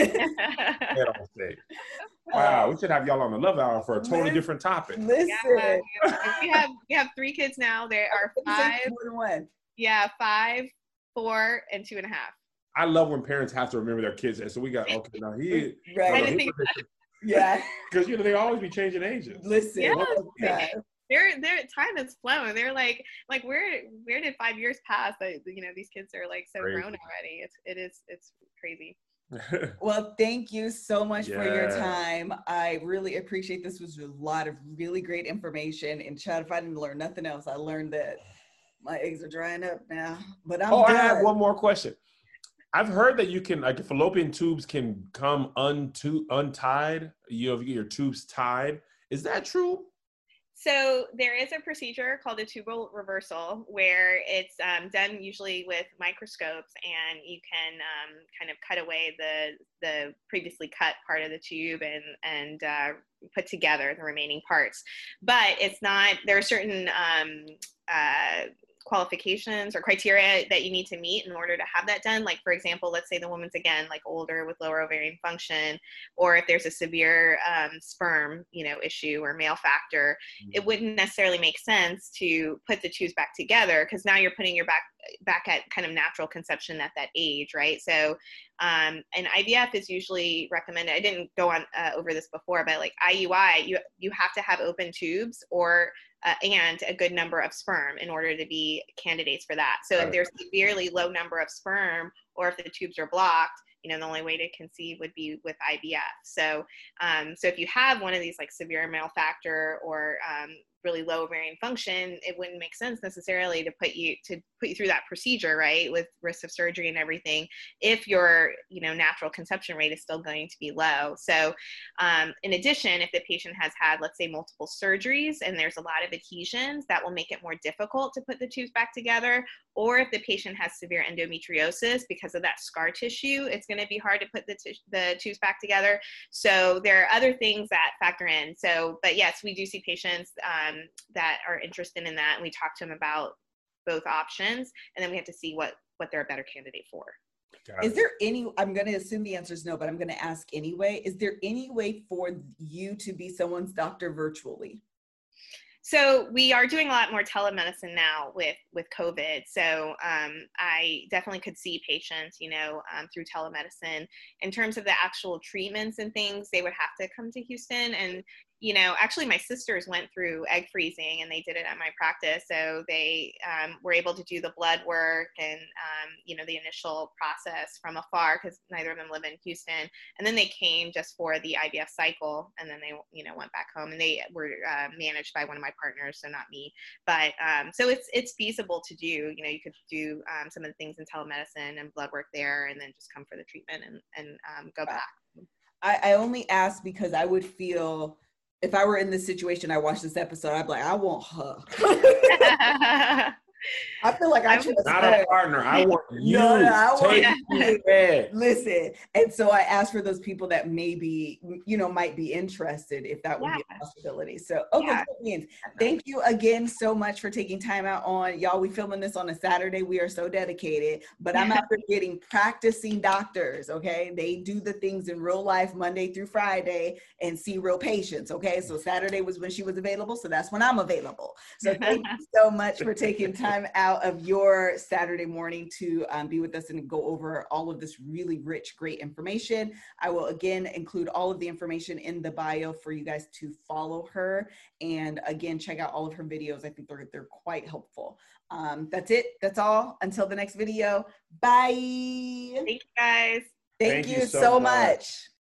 Wow, we should have y'all on the Love Hour for a totally Listen, different topic. Listen, yeah, we have we have three kids now. There are five. More than one. Yeah, five, four, and two and a half. I love when parents have to remember their kids, and so we got okay now he right. I didn't think Yeah, because you know they always be changing ages. Listen, yeah, yeah. their their time has flown. They're like like where where did five years pass? Like, you know, these kids are like so Crazy. grown already. It's it is it's crazy. Well, thank you so much yeah. for your time. I really appreciate this. Was a lot of really great information. And Chad, if I didn't learn nothing else, I learned that My eggs are drying up now, but I'm Oh, done. I have one more question. I've heard that you can, like, the fallopian tubes can come unto, untied. You know, if you get your tubes tied. Is that true? So there is a procedure called a tubal reversal where it's um, done usually with microscopes, and you can um, kind of cut away the the previously cut part of the tube and and uh, put together the remaining parts. But it's not. There are certain um, uh, qualifications or criteria that you need to meet in order to have that done. Like, for example, let's say the woman's, again, like older with lower ovarian function, or if there's a severe um, sperm, you know, issue or male factor, it wouldn't necessarily make sense to put the tubes back together, because now you're putting your back back at kind of natural conception at that age, right? So um, and I V F is usually recommended. I didn't go on uh, over this before, but like I U I, you you have to have open tubes or Uh, and a good number of sperm in order to be candidates for that. So if there's severely low number of sperm, or if the tubes are blocked, you know, the only way to conceive would be with I V F. So, um, so if you have one of these like severe male factor or um, really low ovarian function, it wouldn't make sense necessarily to put you to put you through that procedure, right, with risk of surgery and everything, if your, you know, natural conception rate is still going to be low. So um, in addition, if the patient has had, let's say, multiple surgeries and there's a lot of adhesions, that will make it more difficult to put the tubes back together. Or if the patient has severe endometriosis, because of that scar tissue, it's going to be hard to put the, t- the tubes back together. So there are other things that factor in. So, but yes, we do see patients um, that are interested in that, and we talk to them about both options, and then we have to see what what they're a better candidate for. Is there any, I'm going to assume the answer is no, but I'm going to ask anyway, is there any way for you to be someone's doctor virtually? So we are doing a lot more telemedicine now with, with COVID. So um, I definitely could see patients, you know, um, through telemedicine. In terms of the actual treatments and things, they would have to come to Houston. And, you know, actually my sisters went through egg freezing, and they did it at my practice. So they um, were able to do the blood work and, um, you know, the initial process from afar, because neither of them live in Houston. And then they came just for the I V F cycle, and then they, you know, went back home, and they were uh, managed by one of my partners, so not me. But um, so it's it's feasible to do. You know, you could do um, some of the things in telemedicine and blood work there, and then just come for the treatment and, and um, go back. I, I only ask because I would feel, if I were in this situation, I watched this episode, I'd be like, I want her. I feel like I should not a partner. I want you. No, no, I want take you. Listen, and so I asked for those people that maybe, you know, might be interested, if that would yeah. be a possibility. So, okay, Yeah. thank you again so much for taking time out on, y'all, we filming this on a Saturday. We are so dedicated, but I'm out there getting practicing doctors, okay? They do the things in real life Monday through Friday and see real patients, okay? So Saturday was when she was available, so that's when I'm available. So thank you so much for taking time out of your Saturday morning to um, be with us and go over all of this really rich, great information. I will again include all of the information in the bio for you guys to follow her. And again, check out all of her videos. I think they're, they're quite helpful. Um, that's it. That's all. Until the next video. Bye. Thank you, guys. Thank, Thank you, you so much. much.